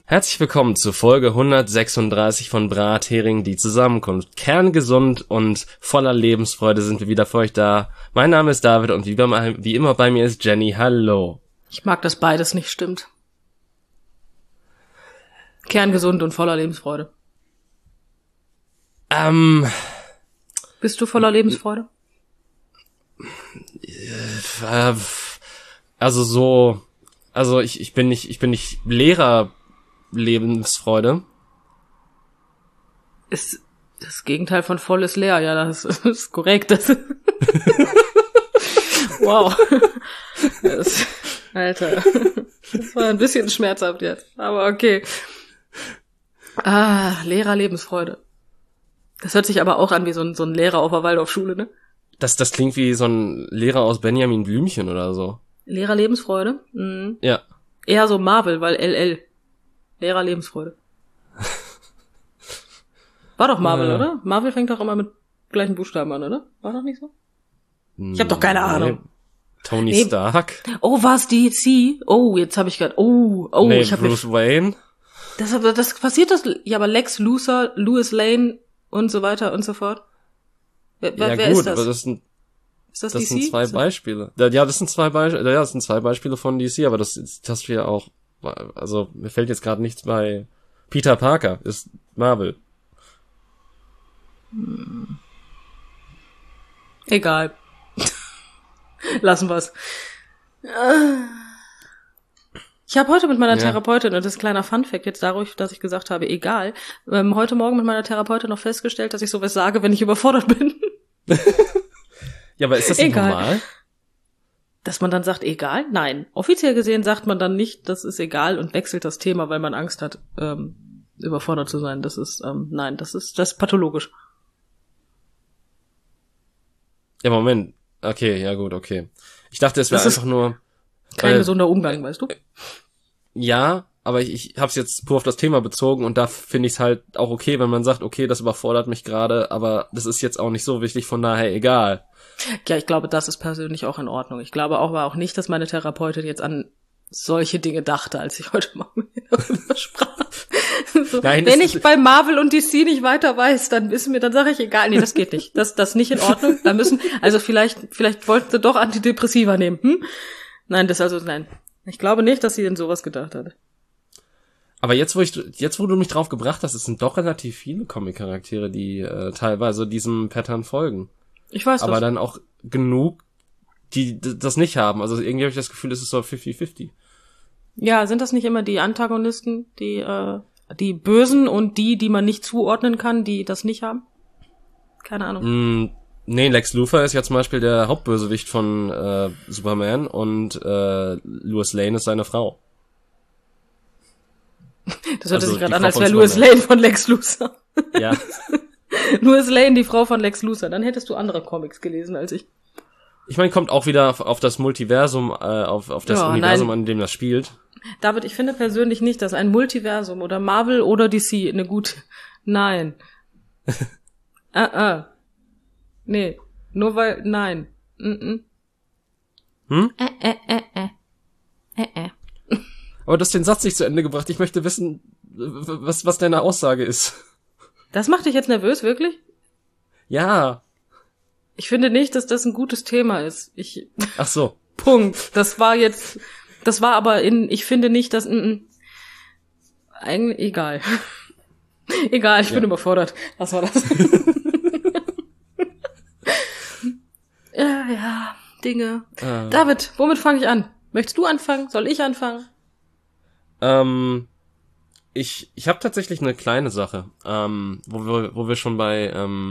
Herzlich willkommen zu Folge 136 von Brathering, die Zusammenkunft. Kerngesund und voller Lebensfreude sind wir wieder für euch da. Mein Name ist David und wie immer bei mir ist Jenny. Hallo. Ich mag, dass beides nicht stimmt. Kerngesund und voller Lebensfreude. Bist du voller Lebensfreude? Ich bin nicht Lehrer Lebensfreude. Ist das Gegenteil von voll ist leer, ja, das ist korrekt. Wow. Alter. Das war ein bisschen schmerzhaft jetzt, aber okay. Lehrer Lebensfreude. Das hört sich aber auch an wie so ein Lehrer auf der Waldorfschule, ne? Das klingt wie so ein Lehrer aus Benjamin Blümchen oder so. Lehrer Lebensfreude? Mhm. Ja. Eher so Marvel, weil LL. Lehrer Lebensfreude. War doch Marvel, oder? Marvel fängt doch immer mit gleichen Buchstaben an, oder? War doch nicht so? Ich hab doch keine Ahnung. Tony Stark. Oh, war's DC? Oh, jetzt hab ich grad. Ich hab Bruce Wayne. Das passiert das. Ja, aber Lex Luthor, Louis Lane und so weiter und so fort. Wer ist das? Aber das sind DC? Das sind zwei Beispiele. Ja, das sind zwei Beispiele von DC, aber das hast du ja auch. Also, mir fällt jetzt gerade nichts bei Peter Parker, ist Marvel. Egal. Lassen wir's. Ich habe heute mit meiner Therapeutin, und das ist ein kleiner Funfact jetzt dadurch, dass ich gesagt habe, egal, heute Morgen mit meiner Therapeutin noch festgestellt, dass ich sowas sage, wenn ich überfordert bin. Ja, aber ist das nicht normal? Dass man dann sagt, egal? Nein. Offiziell gesehen sagt man dann nicht, das ist egal und wechselt das Thema, weil man Angst hat, überfordert zu sein. Das ist, das ist pathologisch. Ja, Moment. Okay, ja gut, okay. Ich dachte, es wäre einfach nur... Kein gesunder Umgang, weißt du? Ja, aber ich hab's jetzt pur auf das Thema bezogen und da finde ich es halt auch okay, wenn man sagt, okay, das überfordert mich gerade, aber das ist jetzt auch nicht so wichtig, von daher egal. Ja, ich glaube, das ist persönlich auch in Ordnung. Ich glaube aber auch nicht, dass meine Therapeutin jetzt an solche Dinge dachte, als ich heute Morgen mit ihr darüber sprach. So, nein, wenn ich bei Marvel und DC nicht weiter weiß, dann sage ich egal. Nee, das geht nicht. Das ist nicht in Ordnung. Vielleicht wollten sie doch Antidepressiva nehmen. Nein. Ich glaube nicht, dass sie an sowas gedacht hat. Aber jetzt, wo du mich drauf gebracht hast, es sind doch relativ viele Comic-Charaktere, die teilweise diesem Pattern folgen. Ich weiß das. Aber dann auch genug, die das nicht haben. Also irgendwie habe ich das Gefühl, es ist so 50-50. Ja, sind das nicht immer die Antagonisten, die Bösen und die man nicht zuordnen kann, die das nicht haben? Keine Ahnung. Nee, Lex Luthor ist ja zum Beispiel der Hauptbösewicht von Superman und Louis Lane ist seine Frau. Das hört sich gerade an, als wäre Louis Lane von Lex Luthor. Ja. Louis Lane, die Frau von Lex Luthor. Dann hättest du andere Comics gelesen als ich. Ich meine, kommt auch wieder auf das Multiversum, auf das Universum, an dem das spielt. David, ich finde persönlich nicht, dass ein Multiversum oder Marvel oder DC eine gute... Nein. Nee. Nur weil... Nein. Aber du hast den Satz nicht zu Ende gebracht. Ich möchte wissen, was deine Aussage ist. Das macht dich jetzt nervös, wirklich? Ja. Ich finde nicht, dass das ein gutes Thema ist. Ach so. Punkt. Ich finde nicht, dass... Eigentlich egal. Egal, ich bin überfordert. Was war das? Ja, Dinge. David, womit fange ich an? Möchtest du anfangen? Soll ich anfangen? Ich habe tatsächlich eine kleine Sache, wo wir schon bei,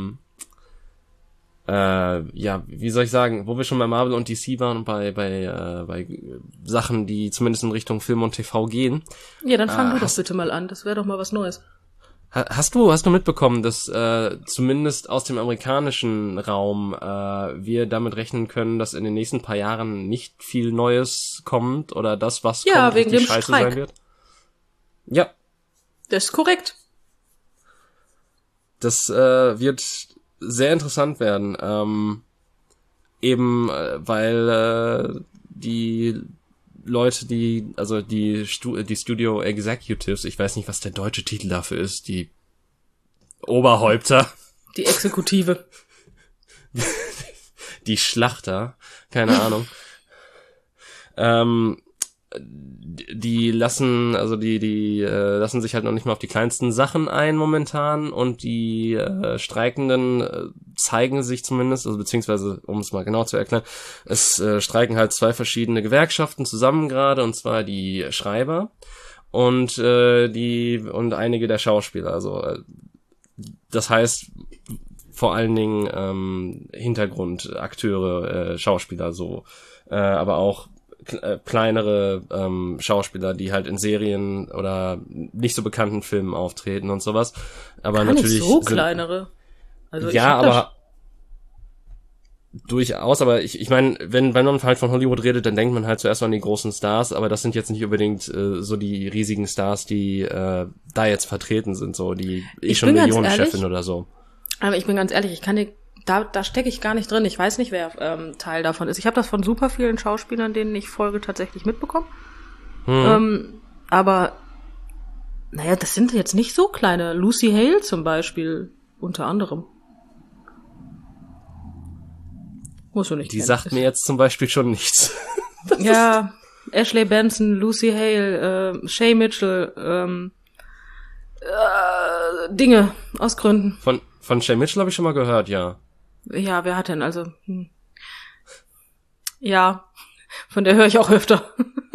wie soll ich sagen, wo wir schon bei Marvel und DC waren und bei Sachen, die zumindest in Richtung Film und TV gehen. Ja, dann fang du doch bitte mal an. Das wäre doch mal was Neues. Hast du mitbekommen, dass zumindest aus dem amerikanischen Raum wir damit rechnen können, dass in den nächsten paar Jahren nicht viel Neues kommt oder das, was kommt, wegen dem scheiße Streik sein wird? Ja. Das ist korrekt. Das wird sehr interessant werden. Eben weil die Leute, die Studio Executives, ich weiß nicht, was der deutsche Titel dafür ist, die Oberhäupter. Die Exekutive. Die Schlachter, keine Ahnung. Die lassen sich halt noch nicht mal auf die kleinsten Sachen ein momentan und die Streikenden zeigen sich zumindest, also beziehungsweise, um es mal genau zu erklären, es streiken halt 2 verschiedene Gewerkschaften zusammen gerade, und zwar die Schreiber und einige der Schauspieler, also das heißt vor allen Dingen Hintergrundakteure, Schauspieler so, aber auch kleinere Schauspieler, die halt in Serien oder nicht so bekannten Filmen auftreten und sowas. Aber gar natürlich nicht so kleinere. Also ja, aber durchaus. Aber ich meine, wenn man halt von Hollywood redet, dann denkt man halt zuerst an die großen Stars. Aber das sind jetzt nicht unbedingt so die riesigen Stars, die da jetzt vertreten sind, so die schon Millionenchefin oder so. Aber ich bin ganz ehrlich, da stecke ich gar nicht drin. Ich weiß nicht, wer Teil davon ist. Ich habe das von super vielen Schauspielern, denen ich folge, tatsächlich mitbekommen. Aber, naja, das sind jetzt nicht so kleine. Lucy Hale zum Beispiel, unter anderem. Musst du nicht Die sagt mir jetzt zum Beispiel schon nichts. Ja, Ashley Benson, Lucy Hale, Shay Mitchell, Dinge, aus Gründen. Von Shay Mitchell habe ich schon mal gehört, ja. Ja, wer hat denn? Also, ja, von der höre ich auch öfter.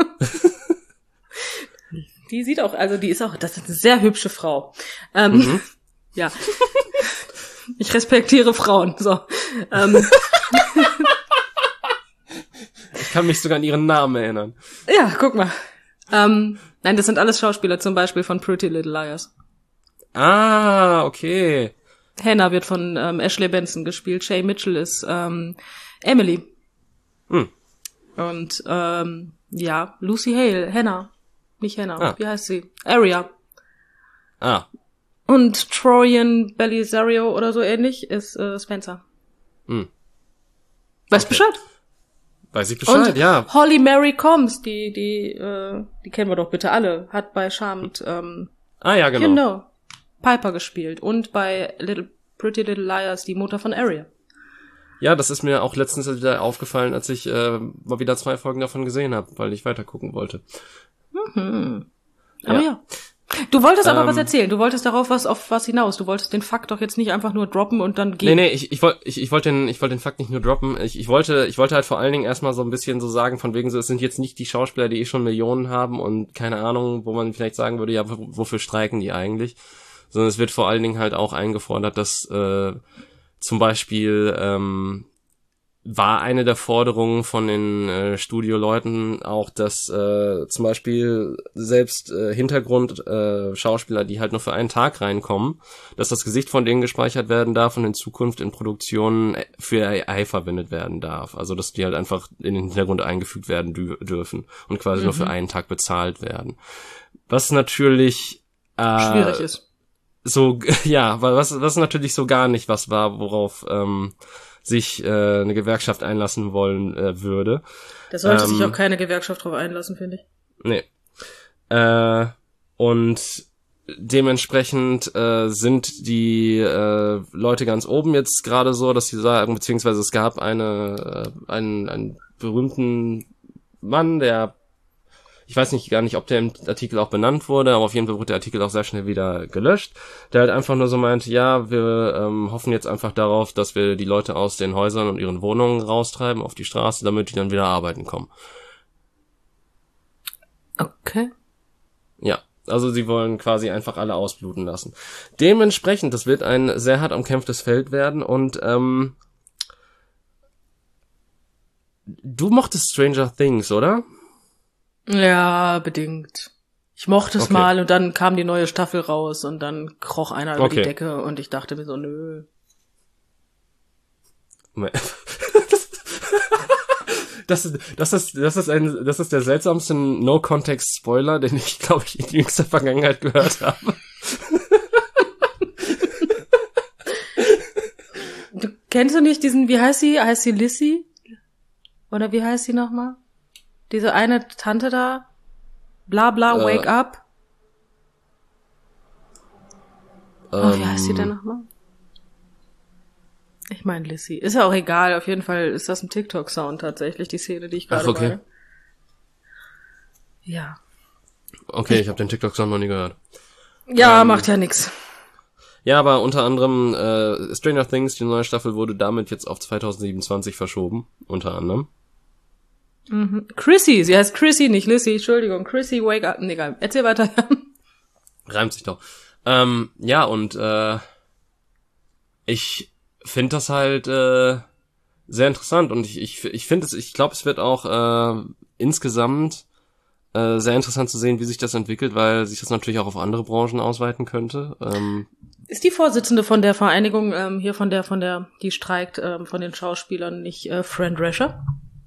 Die sieht auch, also das ist eine sehr hübsche Frau. Ja. Ich respektiere Frauen, so. Ich kann mich sogar an ihren Namen erinnern. Ja, guck mal. Nein, das sind alles Schauspieler, zum Beispiel von Pretty Little Liars. Ah, okay. Hannah wird von Ashley Benson gespielt. Shay Mitchell ist Emily. Und ja, Lucy Hale, Hannah. Nicht Hannah, wie heißt sie? Aria. Und Troyan Belisario oder so ähnlich ist Spencer. Weißt Bescheid? Weiß ich Bescheid, und ja. Holly Mary Combs, die kennen wir doch bitte alle, hat bei Charmed ja, genau. Genau. Piper gespielt und bei Pretty Little Liars die Mutter von Aria. Ja, das ist mir auch letztens wieder aufgefallen, als ich mal wieder 2 Folgen davon gesehen habe, weil ich weiter gucken wollte. Aber ja. Du wolltest aber was erzählen. Du wolltest auf was hinaus. Du wolltest den Fakt doch jetzt nicht einfach nur droppen und dann gehen. Nee, ich wollte den Fakt nicht nur droppen. Ich wollte halt vor allen Dingen erstmal so ein bisschen so sagen, von wegen so, es sind jetzt nicht die Schauspieler, die schon Millionen haben und keine Ahnung, wo man vielleicht sagen würde, ja, wofür streiken die eigentlich? Sondern es wird vor allen Dingen halt auch eingefordert, dass zum Beispiel war eine der Forderungen von den Studioleuten auch, dass zum Beispiel selbst Hintergrund-Schauspieler, die halt nur für einen Tag reinkommen, dass das Gesicht von denen gespeichert werden darf und in Zukunft in Produktionen für AI verwendet werden darf. Also dass die halt einfach in den Hintergrund eingefügt werden dürfen und quasi nur für einen Tag bezahlt werden. Was natürlich schwierig ist. So, ja, weil was natürlich so gar nicht was war, worauf sich eine Gewerkschaft einlassen wollen würde. Da sollte sich auch keine Gewerkschaft drauf einlassen, finde ich. Nee. Und dementsprechend sind die Leute ganz oben jetzt gerade so, dass sie sagen, beziehungsweise es gab einen berühmten Mann, der, ich weiß gar nicht, ob der im Artikel auch benannt wurde, aber auf jeden Fall wurde der Artikel auch sehr schnell wieder gelöscht, der halt einfach nur so meint, ja, wir hoffen jetzt einfach darauf, dass wir die Leute aus den Häusern und ihren Wohnungen raustreiben auf die Straße, damit die dann wieder arbeiten kommen. Okay. Ja, also sie wollen quasi einfach alle ausbluten lassen. Dementsprechend, das wird ein sehr hart umkämpftes Feld werden und du mochtest Stranger Things, oder? Ja, bedingt. Ich mochte es mal und dann kam die neue Staffel raus und dann kroch einer über die Decke und ich dachte mir so, nö. Das ist der seltsamste No-Context-Spoiler, den ich, glaube ich, in jüngster Vergangenheit gehört habe. Kennst du nicht diesen, wie heißt sie? Heißt sie Lissy? Oder wie heißt sie nochmal? Diese eine Tante da? Bla bla, wake up. Wie heißt die denn nochmal? Ich meine Lissy. Ist ja auch egal, auf jeden Fall ist das ein TikTok-Sound tatsächlich, die Szene, die ich gerade meine. Ja. Okay, ich habe den TikTok-Sound noch nie gehört. Ja, macht ja nix. Ja, aber unter anderem Stranger Things, die neue Staffel, wurde damit jetzt auf 2027 verschoben, unter anderem. Mhm. Chrissy, sie heißt Chrissy, nicht Lissy, Entschuldigung. Chrissy, wake up. Nee, egal. Erzähl weiter. Reimt sich doch. Ja, und ich finde das halt sehr interessant und ich finde es, ich glaube, es wird auch insgesamt sehr interessant zu sehen, wie sich das entwickelt, weil sich das natürlich auch auf andere Branchen ausweiten könnte. Ist die Vorsitzende von der Vereinigung hier von der, die streikt, von den Schauspielern nicht Fran Drescher?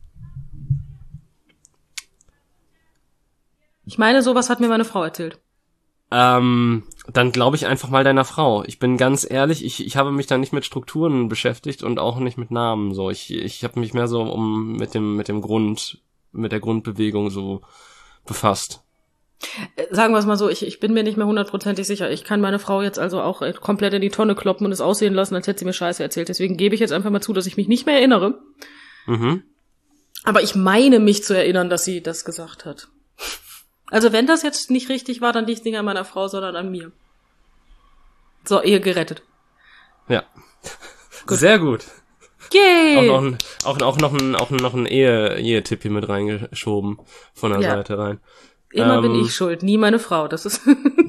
Ich meine, sowas hat mir meine Frau erzählt. Dann glaube ich einfach mal deiner Frau. Ich bin ganz ehrlich, ich habe mich da nicht mit Strukturen beschäftigt und auch nicht mit Namen. So, ich habe mich mehr so mit der Grundbewegung so befasst. Sagen wir es mal so, ich bin mir nicht mehr 100%ig sicher. Ich kann meine Frau jetzt also auch komplett in die Tonne kloppen und es aussehen lassen, als hätte sie mir Scheiße erzählt. Deswegen gebe ich jetzt einfach mal zu, dass ich mich nicht mehr erinnere. Mhm. Aber ich meine mich zu erinnern, dass sie das gesagt hat. Also wenn das jetzt nicht richtig war, dann liegt es nicht an meiner Frau, sondern an mir. So, Ehe gerettet. Ja. Gut. Sehr gut. Yay! Auch noch ein Ehe-Tipp hier mit reingeschoben von der Seite rein. Immer bin ich schuld, nie meine Frau. Das ist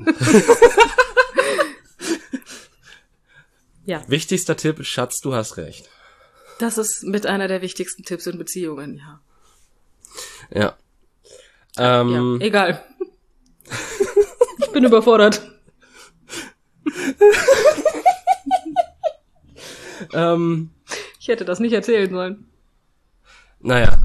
ja. Wichtigster Tipp, Schatz, du hast recht. Das ist mit einer der wichtigsten Tipps in Beziehungen, ja. Ja. Ja, egal. Ich bin überfordert. Ich hätte das nicht erzählen sollen. Naja,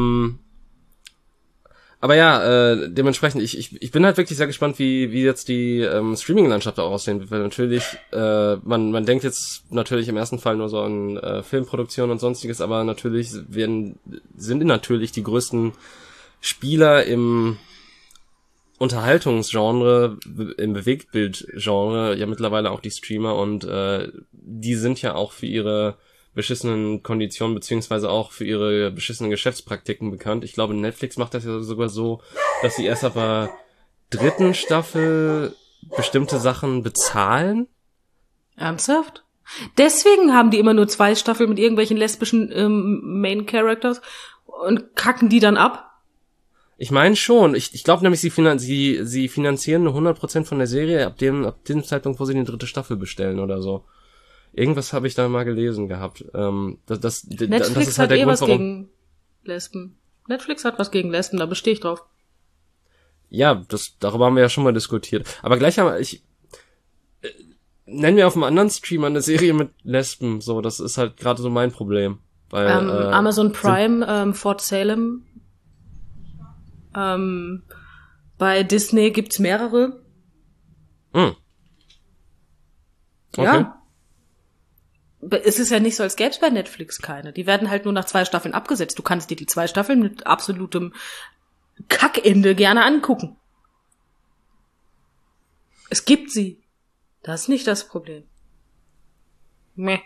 aber ja, dementsprechend, ich bin halt wirklich sehr gespannt, wie jetzt die Streaming-Landschaft auch aussehen wird, weil natürlich, man denkt jetzt natürlich im ersten Fall nur so an Filmproduktion und sonstiges, aber natürlich sind natürlich die größten Spieler im Unterhaltungsgenre, im Bewegtbildgenre ja mittlerweile auch die Streamer und die sind ja auch für ihre beschissenen Konditionen beziehungsweise auch für ihre beschissenen Geschäftspraktiken bekannt. Ich glaube, Netflix macht das ja sogar so, dass sie erst ab der 3. Staffel bestimmte Sachen bezahlen. Ernsthaft? Deswegen haben die immer nur 2 Staffeln mit irgendwelchen lesbischen Main Characters und kacken die dann ab? Ich meine schon. Ich glaube nämlich, sie finanzieren nur 100% von der Serie ab dem Zeitpunkt, wo sie die 3. Staffel bestellen oder so. Irgendwas habe ich da mal gelesen gehabt. Netflix das ist halt hat der Grund, was gegen Lesben. Netflix hat was gegen Lesben, da bestehe ich drauf. Ja, darüber haben wir ja schon mal diskutiert. Aber gleich nennen wir auf einem anderen Streamer eine Serie mit Lesben. So, das ist halt gerade so mein Problem. Weil, Amazon Prime, Fort Salem. Bei Disney gibt's mehrere. Okay. Ja. Es ist ja nicht so, als gäbe es bei Netflix keine. Die werden halt nur nach 2 Staffeln abgesetzt. Du kannst dir die 2 Staffeln mit absolutem Kackende gerne angucken. Es gibt sie. Das ist nicht das Problem. Meh.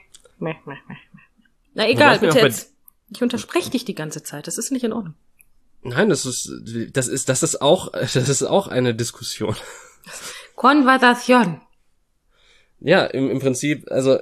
Na egal, bitte jetzt. Ich unterspreche dich die ganze Zeit. Das ist nicht in Ordnung. Nein, das ist auch eine Diskussion. Konversation. Ja, im Prinzip, also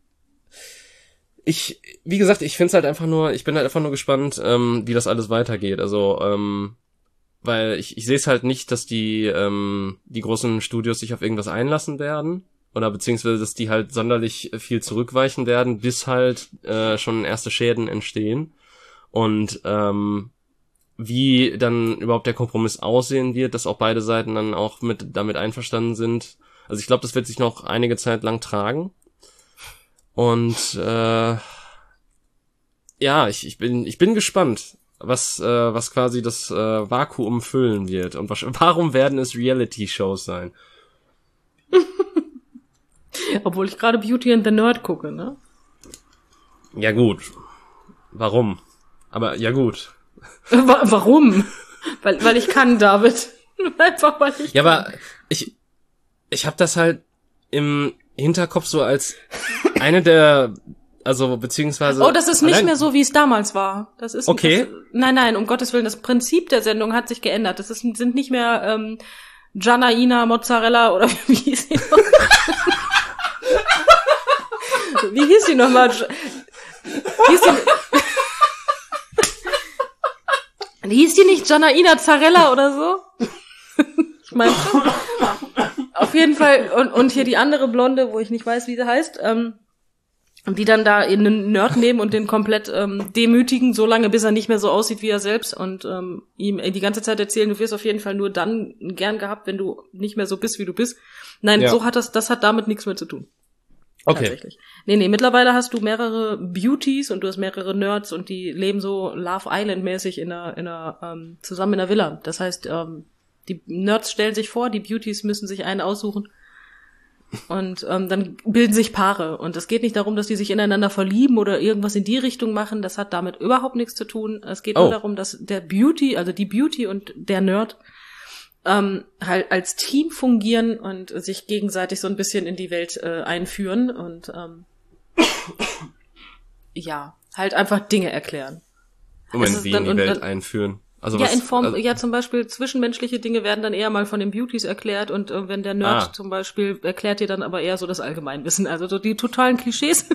wie gesagt, ich bin halt einfach nur gespannt, wie das alles weitergeht. Also, weil ich sehe es halt nicht, dass die großen Studios sich auf irgendwas einlassen werden. Oder beziehungsweise, dass die halt sonderlich viel zurückweichen werden, bis halt schon erste Schäden entstehen. Und wie dann überhaupt der Kompromiss aussehen wird, dass auch beide Seiten dann auch damit einverstanden sind. Also ich glaube, das wird sich noch einige Zeit lang tragen. Und ja, ich bin gespannt, was quasi das Vakuum füllen wird. Und warum werden es Reality-Shows sein? Obwohl ich gerade Beauty and the Nerd gucke, ne? Ja gut. Warum? Aber ja gut. Warum? Weil ich kann, David. Einfach weil ich kann. Aber ich habe das halt im Hinterkopf so als eine der, also beziehungsweise... Oh, das ist nicht mehr so, wie es damals war. Das ist okay. Nein, um Gottes Willen, das Prinzip der Sendung hat sich geändert. Sind nicht mehr Janaina Mozzarella oder wie hieß sie noch? Wie hieß sie nochmal? Hieß die nicht Janaina Zarella oder so? Ich meine, auf jeden Fall, und hier die andere Blonde, wo ich nicht weiß, wie sie heißt, die dann da in einen Nerd nehmen und den komplett demütigen, so lange, bis er nicht mehr so aussieht wie er selbst und ihm die ganze Zeit erzählen, du wirst auf jeden Fall nur dann gern gehabt, wenn du nicht mehr so bist, wie du bist. Nein, ja. So hat das hat damit nichts mehr zu tun. Okay. Tatsächlich. Nee, mittlerweile hast du mehrere Beauties und du hast mehrere Nerds und die leben so Love Island-mäßig zusammen in einer Villa. Das heißt, die Nerds stellen sich vor, die Beauties müssen sich einen aussuchen und dann bilden sich Paare. Und es geht nicht darum, dass die sich ineinander verlieben oder irgendwas in die Richtung machen. Das hat damit überhaupt nichts zu tun. Es geht nur darum, dass die Beauty und der Nerd halt als Team fungieren und sich gegenseitig so ein bisschen in die Welt einführen und ja, halt einfach Dinge erklären. Moment, wie in die Welt einführen? Also ja, was, in Form, ja, zum Beispiel zwischenmenschliche Dinge werden dann eher mal von den Beauties erklärt und wenn der Nerd zum Beispiel erklärt dir dann aber eher so das Allgemeinwissen, also so die totalen Klischees.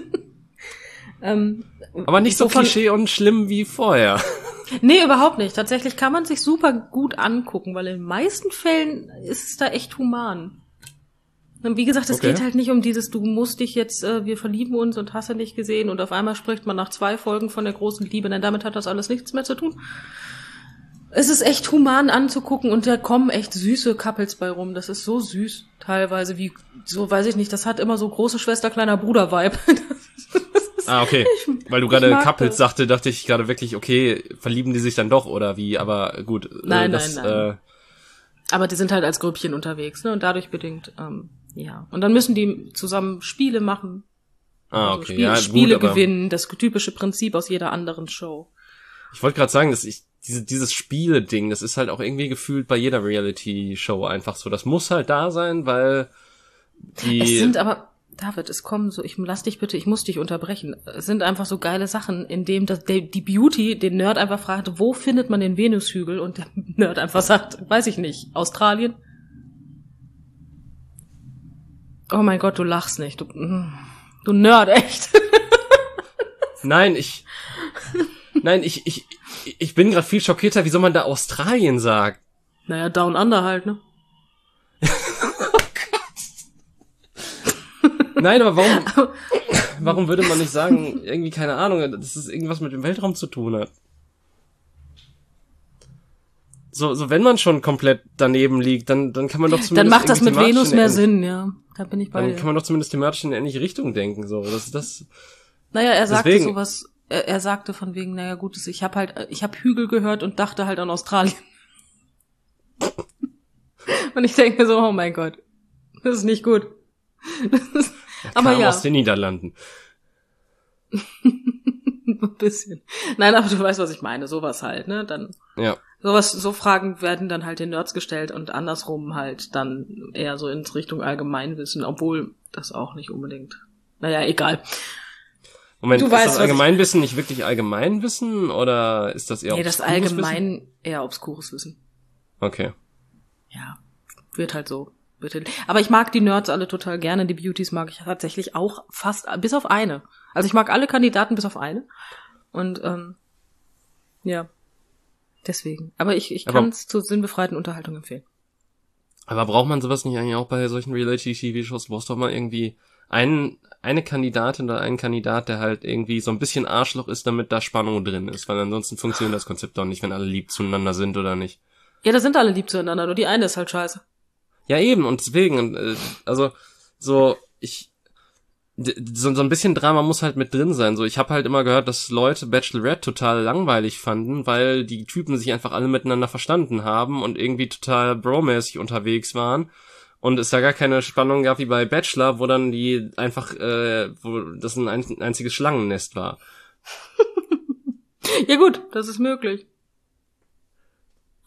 Aber nicht so Klischee und schlimm wie vorher. Nee, überhaupt nicht. Tatsächlich kann man sich super gut angucken, weil in den meisten Fällen ist es da echt human. Und wie gesagt, es geht halt nicht um dieses, du musst dich jetzt, wir verlieben uns und hast du nicht gesehen und auf einmal spricht man nach 2 Folgen von der großen Liebe, denn damit hat das alles nichts mehr zu tun. Es ist echt human anzugucken und da kommen echt süße Couples bei rum. Das ist so süß teilweise, wie, so weiß ich nicht, das hat immer so große Schwester, kleiner Bruder-Vibe. Okay. Weil du gerade Couples sagte, dachte ich gerade wirklich, okay, verlieben die sich dann doch oder wie, aber gut. Nein. Aber die sind halt als Grüppchen unterwegs, ne, und dadurch bedingt, ja. Und dann müssen die zusammen Spiele machen. Okay. Also Spiele gewinnen, das typische Prinzip aus jeder anderen Show. Ich wollte gerade sagen, dass dieses Spiele-Ding, das ist halt auch irgendwie gefühlt bei jeder Reality-Show einfach so. Das muss halt da sein, weil Es sind aber, David, es kommen so, ich muss dich unterbrechen. Es sind einfach so geile Sachen, in dem die Beauty den Nerd einfach fragt, wo findet man den Venushügel? Und der Nerd einfach sagt, weiß ich nicht, Australien? Oh mein Gott, du lachst nicht. Du Nerd, echt. Nein, ich bin gerade viel schockierter, wieso man da Australien sagt. Naja, Down Under halt, ne? Nein, aber warum würde man nicht sagen, irgendwie, keine Ahnung, dass es irgendwas mit dem Weltraum zu tun hat? So, wenn man schon komplett daneben liegt, dann kann man doch zumindest... Dann macht das mit Venus mehr Sinn, ja. Da bin ich bei dir. Dann kann man doch zumindest thematisch in eine ähnliche Richtung denken, so. Das. Naja, er sagte sowas, er sagte von wegen, naja gut, ich hab Hügel gehört und dachte halt an Australien. Und ich denke so, oh mein Gott, das ist nicht gut. Aber ja. Aus den Niederlanden. Ein bisschen. Nein, aber du weißt, was ich meine. Sowas halt, ne? Dann. Ja. So Fragen werden dann halt den Nerds gestellt und andersrum halt dann eher so in Richtung Allgemeinwissen, obwohl das auch nicht unbedingt. Naja, egal. Moment, ist das Allgemeinwissen nicht wirklich Allgemeinwissen oder ist das eher obskures Wissen? Nee, das Allgemein eher obskures Wissen. Okay. Ja, wird halt so. Aber ich mag die Nerds alle total gerne, die Beauties mag ich tatsächlich auch fast, bis auf eine. Also ich mag alle Kandidaten bis auf eine. Und ja, deswegen. Aber ich kann es zur sinnbefreiten Unterhaltung empfehlen. Aber braucht man sowas nicht eigentlich auch bei solchen Reality-TV-Shows? Du brauchst doch mal irgendwie eine Kandidatin oder einen Kandidat, der halt irgendwie so ein bisschen Arschloch ist, damit da Spannung drin ist. Weil ansonsten funktioniert das Konzept doch nicht, wenn alle lieb zueinander sind oder nicht. Ja, da sind alle lieb zueinander, nur die eine ist halt scheiße. Ja, eben, und deswegen, also, so ein bisschen Drama muss halt mit drin sein. So, ich habe halt immer gehört, dass Leute Bachelorette total langweilig fanden, weil die Typen sich einfach alle miteinander verstanden haben und irgendwie total bromäßig unterwegs waren. Und es da gar keine Spannung gab wie bei Bachelor, wo dann die einfach, wo das ein einziges Schlangennest war. Ja gut, das ist möglich.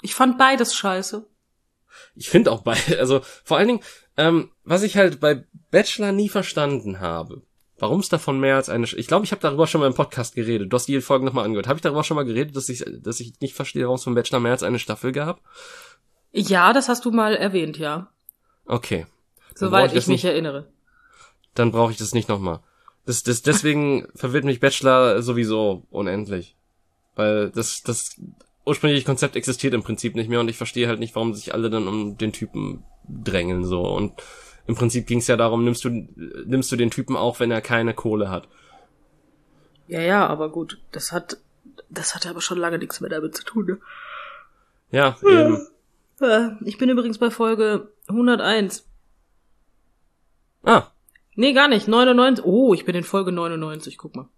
Ich fand beides scheiße. Ich finde auch also vor allen Dingen, was ich halt bei Bachelor nie verstanden habe, warum es davon mehr als eine... Ich glaube, ich habe darüber schon mal im Podcast geredet. Du hast die Folgen nochmal angehört. Habe ich darüber schon mal geredet, dass ich nicht verstehe, warum es vom Bachelor mehr als eine Staffel gab? Ja, das hast du mal erwähnt, ja. Okay. Soweit ich mich erinnere. Dann brauche ich das nicht nochmal. Deswegen verwirrt mich Bachelor sowieso unendlich. Weil das ursprüngliche Konzept existiert im Prinzip nicht mehr und ich verstehe halt nicht, warum sich alle dann um den Typen drängeln so. Und im Prinzip ging es ja darum, nimmst du den Typen auch, wenn er keine Kohle hat. Ja, aber gut, das hat aber schon lange nichts mehr damit zu tun, ne? Ja, eben. Ich bin übrigens bei Folge 101. Ah. Nee, gar nicht. 99. Oh, ich bin in Folge 99. Guck mal.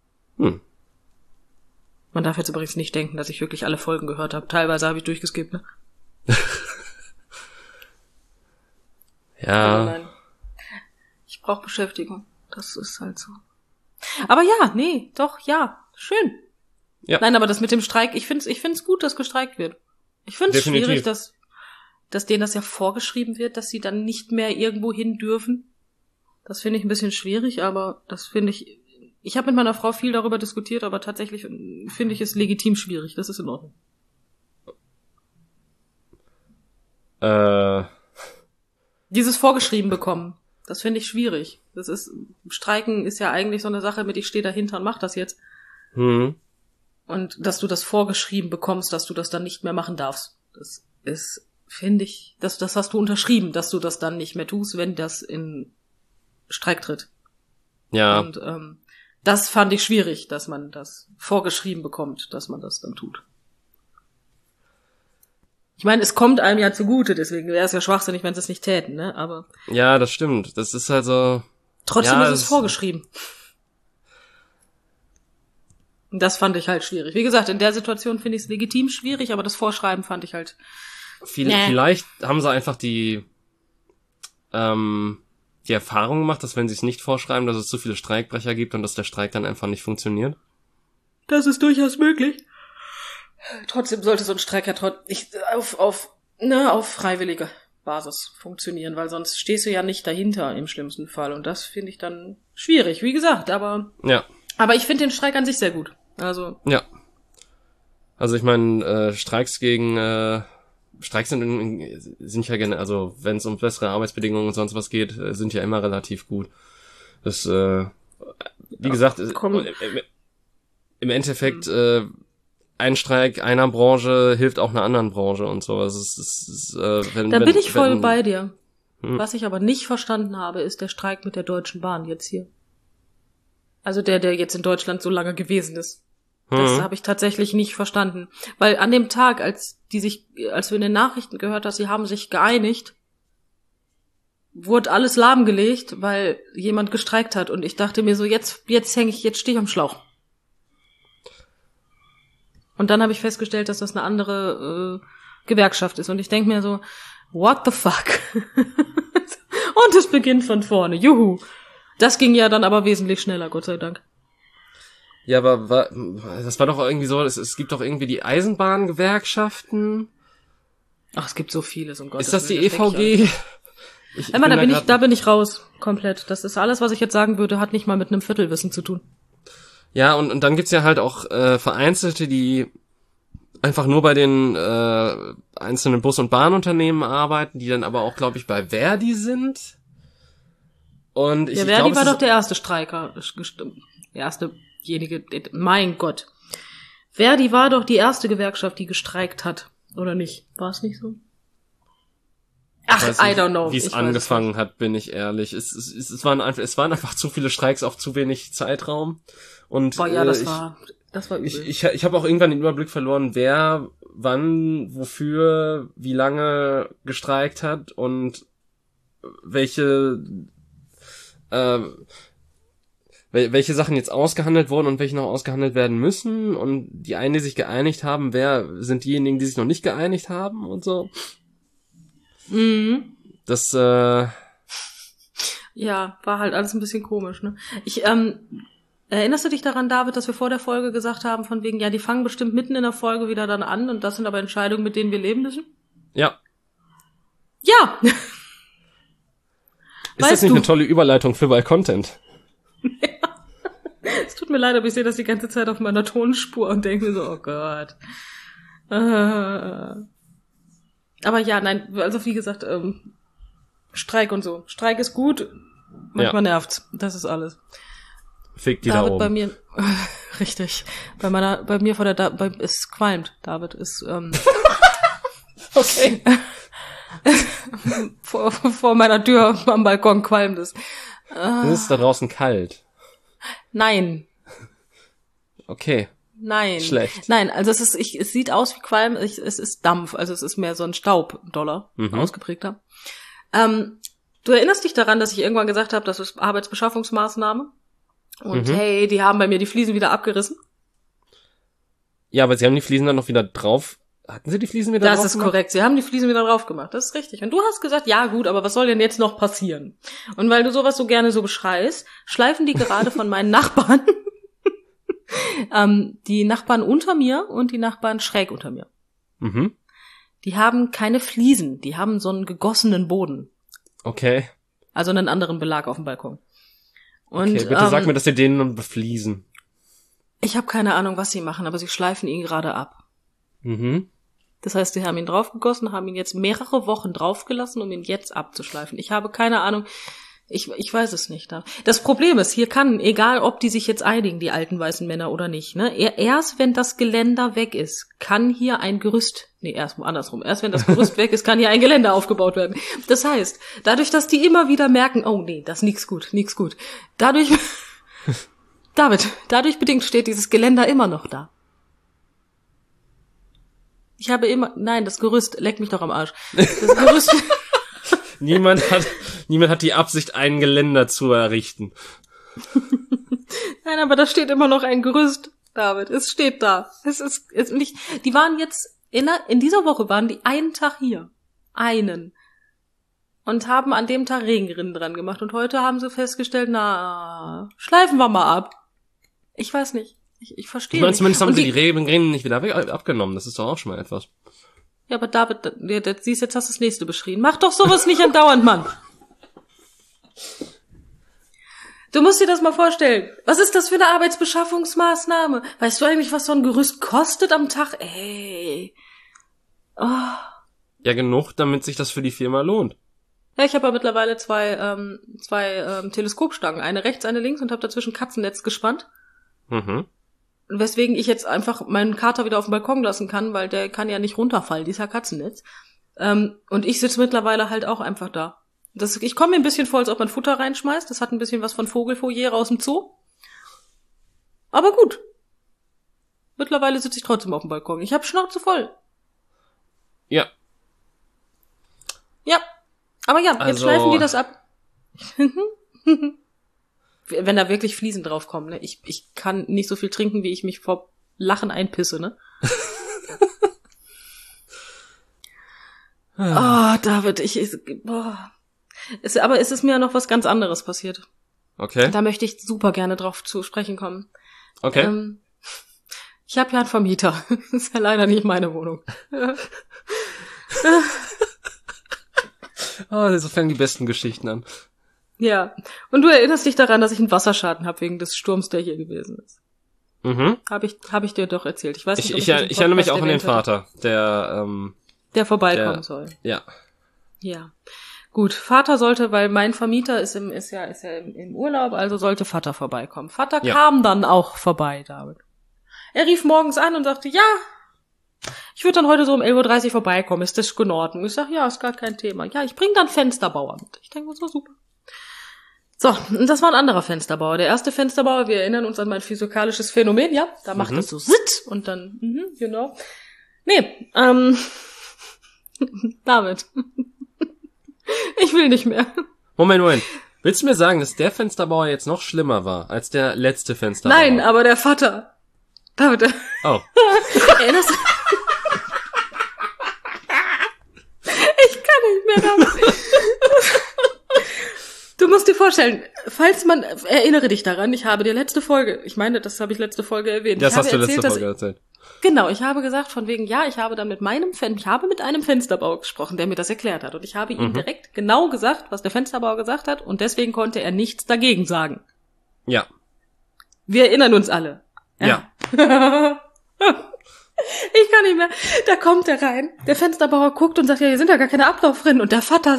Man darf jetzt übrigens nicht denken, dass ich wirklich alle Folgen gehört habe. Teilweise habe ich durchgeskippt, ne? Ja. Nein. Ich brauche Beschäftigung. Das ist halt so. Aber ja, nee, doch, ja. Schön. Ja. Nein, aber das mit dem Streik, ich find's gut, dass gestreikt wird. Ich find's schwierig, dass denen das ja vorgeschrieben wird, dass sie dann nicht mehr irgendwo hin dürfen. Das finde ich ein bisschen schwierig, aber das finde ich habe mit meiner Frau viel darüber diskutiert, aber tatsächlich finde ich es legitim schwierig. Das ist in Ordnung. Dieses vorgeschrieben bekommen, das finde ich schwierig. Streiken ist ja eigentlich so eine Sache mit, ich stehe dahinter und mach das jetzt. Und dass du das vorgeschrieben bekommst, dass du das dann nicht mehr machen darfst. Das ist, finde ich, das hast du unterschrieben, dass du das dann nicht mehr tust, wenn das in Streik tritt. Ja. Und das fand ich schwierig, dass man das vorgeschrieben bekommt, dass man das dann tut. Ich meine, es kommt einem ja zugute, deswegen wäre es ja schwachsinnig, wenn sie es nicht täten, ne? Aber ja, das stimmt. Das ist halt so... Trotzdem ist es vorgeschrieben. Und das fand ich halt schwierig. Wie gesagt, in der Situation finde ich es legitim schwierig, aber das Vorschreiben fand ich halt... Vielleicht haben sie einfach die Erfahrung gemacht, dass wenn sie es nicht vorschreiben, dass es zu viele Streikbrecher gibt und dass der Streik dann einfach nicht funktioniert? Das ist durchaus möglich. Trotzdem sollte so ein Streik ja auf freiwillige Basis funktionieren, weil sonst stehst du ja nicht dahinter im schlimmsten Fall und das finde ich dann schwierig, wie gesagt, aber ich finde den Streik an sich sehr gut. Also ich meine, Streiks sind ja gerne, also wenn es um bessere Arbeitsbedingungen und sonst was geht, sind ja immer relativ gut. Das, wie gesagt, im Endeffekt, ein Streik einer Branche hilft auch einer anderen Branche und sowas. Da bin ich voll bei dir. Was ich aber nicht verstanden habe, ist der Streik mit der Deutschen Bahn jetzt hier. Also der jetzt in Deutschland so lange gewesen ist. Das habe ich tatsächlich nicht verstanden. Weil an dem Tag, als wir in den Nachrichten gehört haben, sie haben sich geeinigt, wurde alles lahmgelegt, weil jemand gestreikt hat. Und ich dachte mir so, jetzt stehe ich am Schlauch. Und dann habe ich festgestellt, dass das eine andere Gewerkschaft ist. Und ich denke mir so, what the fuck? Und es beginnt von vorne. Juhu. Das ging ja dann aber wesentlich schneller, Gott sei Dank. Ja, aber das war doch irgendwie so, es gibt doch irgendwie die Eisenbahngewerkschaften. Ach, es gibt so vieles, um Gottes Willen. Ist das die EVG? Da bin ich raus, komplett. Das ist alles, was ich jetzt sagen würde, hat nicht mal mit einem Viertelwissen zu tun. Ja, und dann gibt's ja halt auch Vereinzelte, die einfach nur bei den einzelnen Bus- und Bahnunternehmen arbeiten, die dann aber auch, glaube ich, bei Verdi sind. Und Verdi war doch der erste Streiker. Mein Gott. Verdi war doch die erste Gewerkschaft, die gestreikt hat. Oder nicht? War es nicht so? Ach, I don't know. Wie es angefangen hat, bin ich ehrlich. Es waren einfach zu viele Streiks auf zu wenig Zeitraum. Und das war übel. Ich habe auch irgendwann den Überblick verloren, wer wann, wofür, wie lange gestreikt hat und welche Sachen jetzt ausgehandelt wurden und welche noch ausgehandelt werden müssen. Und die einen, die sich geeinigt haben, wer sind diejenigen, die sich noch nicht geeinigt haben und so. Mhm. Das ja, war halt alles ein bisschen komisch, ne? Erinnerst du dich daran, David, dass wir vor der Folge gesagt haben, von wegen, ja, die fangen bestimmt mitten in der Folge wieder dann an und das sind aber Entscheidungen, mit denen wir leben müssen? Ja. Ja! Ist das nicht eine tolle Überleitung für bei Content? Ja. Es tut mir leid, aber ich sehe das die ganze Zeit auf meiner Tonspur und denke mir so, oh Gott. Aber ja, nein, also wie gesagt, Streik und so. Streik ist gut, manchmal nervt's. Das ist alles. Fick die David da oben. bei mir, richtig. Bei mir es qualmt. David ist, okay. vor meiner Tür am Balkon qualmt es. Es ist da draußen kalt. Nein. Okay. Nein. Schlecht. Nein, also es sieht aus wie Qualm, es ist Dampf, also es ist mehr so ein Staubdoller, ausgeprägter. Du erinnerst dich daran, dass ich irgendwann gesagt habe, das ist Arbeitsbeschaffungsmaßnahme? Und hey, die haben bei mir die Fliesen wieder abgerissen. Ja, aber sie haben die Fliesen dann noch wieder drauf. Hatten sie die Fliesen wieder drauf gemacht? Das ist korrekt, sie haben die Fliesen wieder drauf gemacht, das ist richtig. Und du hast gesagt, ja gut, aber was soll denn jetzt noch passieren? Und weil du sowas so gerne so beschreist, schleifen die gerade von meinen Nachbarn, die Nachbarn unter mir und die Nachbarn schräg unter mir. Mhm. Die haben keine Fliesen, die haben so einen gegossenen Boden. Okay. Also einen anderen Belag auf dem Balkon. Und, okay, bitte sag mir, dass sie den nun befliesen. Ich habe keine Ahnung, was sie machen, aber sie schleifen ihn gerade ab. Mhm. Das heißt, sie haben ihn draufgegossen, haben ihn jetzt mehrere Wochen draufgelassen, um ihn jetzt abzuschleifen. Ich habe keine Ahnung, ich weiß es nicht. Das Problem ist, hier kann, egal ob die sich jetzt einigen, die alten weißen Männer oder nicht, ne, erst wenn das Geländer weg ist, kann hier ein Gerüst, erst wenn das Gerüst weg ist, kann hier ein Geländer aufgebaut werden. Das heißt, dadurch, dass die immer wieder merken, oh nee, das ist nix gut. Dadurch bedingt steht dieses Geländer immer noch da. Das Gerüst, leck mich doch am Arsch. Das Gerüst. Niemand hat die Absicht, ein Geländer zu errichten. Nein, aber da steht immer noch ein Gerüst, David. Es steht da. Es ist nicht, die waren jetzt, in dieser Woche waren die einen Tag hier. Einen. Und haben an dem Tag Regenrinnen dran gemacht. Und heute haben sie festgestellt, schleifen wir mal ab. Ich weiß nicht. Ich verstehe nicht. Zumindest haben sie die Regenrinnen nicht wieder abgenommen. Das ist doch auch schon mal etwas. Ja, aber David, siehst jetzt hast du das nächste beschrien. Mach doch sowas nicht andauernd, Mann. Du musst dir das mal vorstellen. Was ist das für eine Arbeitsbeschaffungsmaßnahme? Weißt du eigentlich, was so ein Gerüst kostet am Tag? Ey. Oh. Ja, genug, damit sich das für die Firma lohnt. Ja, ich habe ja mittlerweile zwei Teleskopstangen. Eine rechts, eine links und habe dazwischen Katzennetz gespannt. Mhm. Weswegen ich jetzt einfach meinen Kater wieder auf dem Balkon lassen kann, weil der kann ja nicht runterfallen, dieser Katzennetz. Und ich sitze mittlerweile halt auch einfach da. Ich komme mir ein bisschen vor, als ob man Futter reinschmeißt. Das hat ein bisschen was von Vogelfoyer aus dem Zoo. Aber gut. Mittlerweile sitze ich trotzdem auf dem Balkon. Ich habe Schnauze voll. Ja. Ja. Aber ja, jetzt schleifen die das ab. Wenn da wirklich Fliesen draufkommen, ne? Ich kann nicht so viel trinken, wie ich mich vor Lachen einpisse, ne? Oh, David, aber es ist mir noch was ganz anderes passiert. Okay. Da möchte ich super gerne drauf zu sprechen kommen. Okay. Ich habe ja einen Vermieter. Das ist ja leider nicht meine Wohnung. Oh, so fangen die besten Geschichten an. Ja, und du erinnerst dich daran, dass ich einen Wasserschaden habe wegen des Sturms, der hier gewesen ist. Mhm. Hab ich dir doch erzählt. Ich weiß nicht, ich erinnere mich auch an den Vater, der vorbeikommen soll. Ja. Ja. Gut, Vater sollte, weil mein Vermieter ist ja im Urlaub, also sollte Vater vorbeikommen. Vater kam dann auch vorbei, David. Er rief morgens an und sagte, ja, ich würde dann heute so um 11:30 Uhr vorbeikommen, ist das in Ordnung? Ich sag, ja, ist gar kein Thema. Ja, ich bringe dann Fensterbauer mit. Ich denke, so super. So, und das war ein anderer Fensterbauer. Der erste Fensterbauer, wir erinnern uns an mein physikalisches Phänomen, ja, da macht es so Sitt und dann, genau. Nee, David. Ich will nicht mehr. Moment. Willst du mir sagen, dass der Fensterbauer jetzt noch schlimmer war als der letzte Fensterbauer? Nein, aber der Vater. David. Oh. Erinnerst du? Ich kann nicht mehr damit. Du musst dir vorstellen, erinnere dich daran, ich habe dir letzte Folge, ich meine, das habe ich letzte Folge erwähnt. Das hast du letzte Folge erzählt. Genau, ich habe gesagt von wegen, ja, ich habe mit einem Fensterbauer gesprochen, der mir das erklärt hat. Und ich habe ihm direkt genau gesagt, was der Fensterbauer gesagt hat. Und deswegen konnte er nichts dagegen sagen. Ja. Wir erinnern uns alle. Ja. Ich kann nicht mehr. Da kommt er rein. Der Fensterbauer guckt und sagt, ja, hier sind ja gar keine Ablaufrinnen. Und der Vater...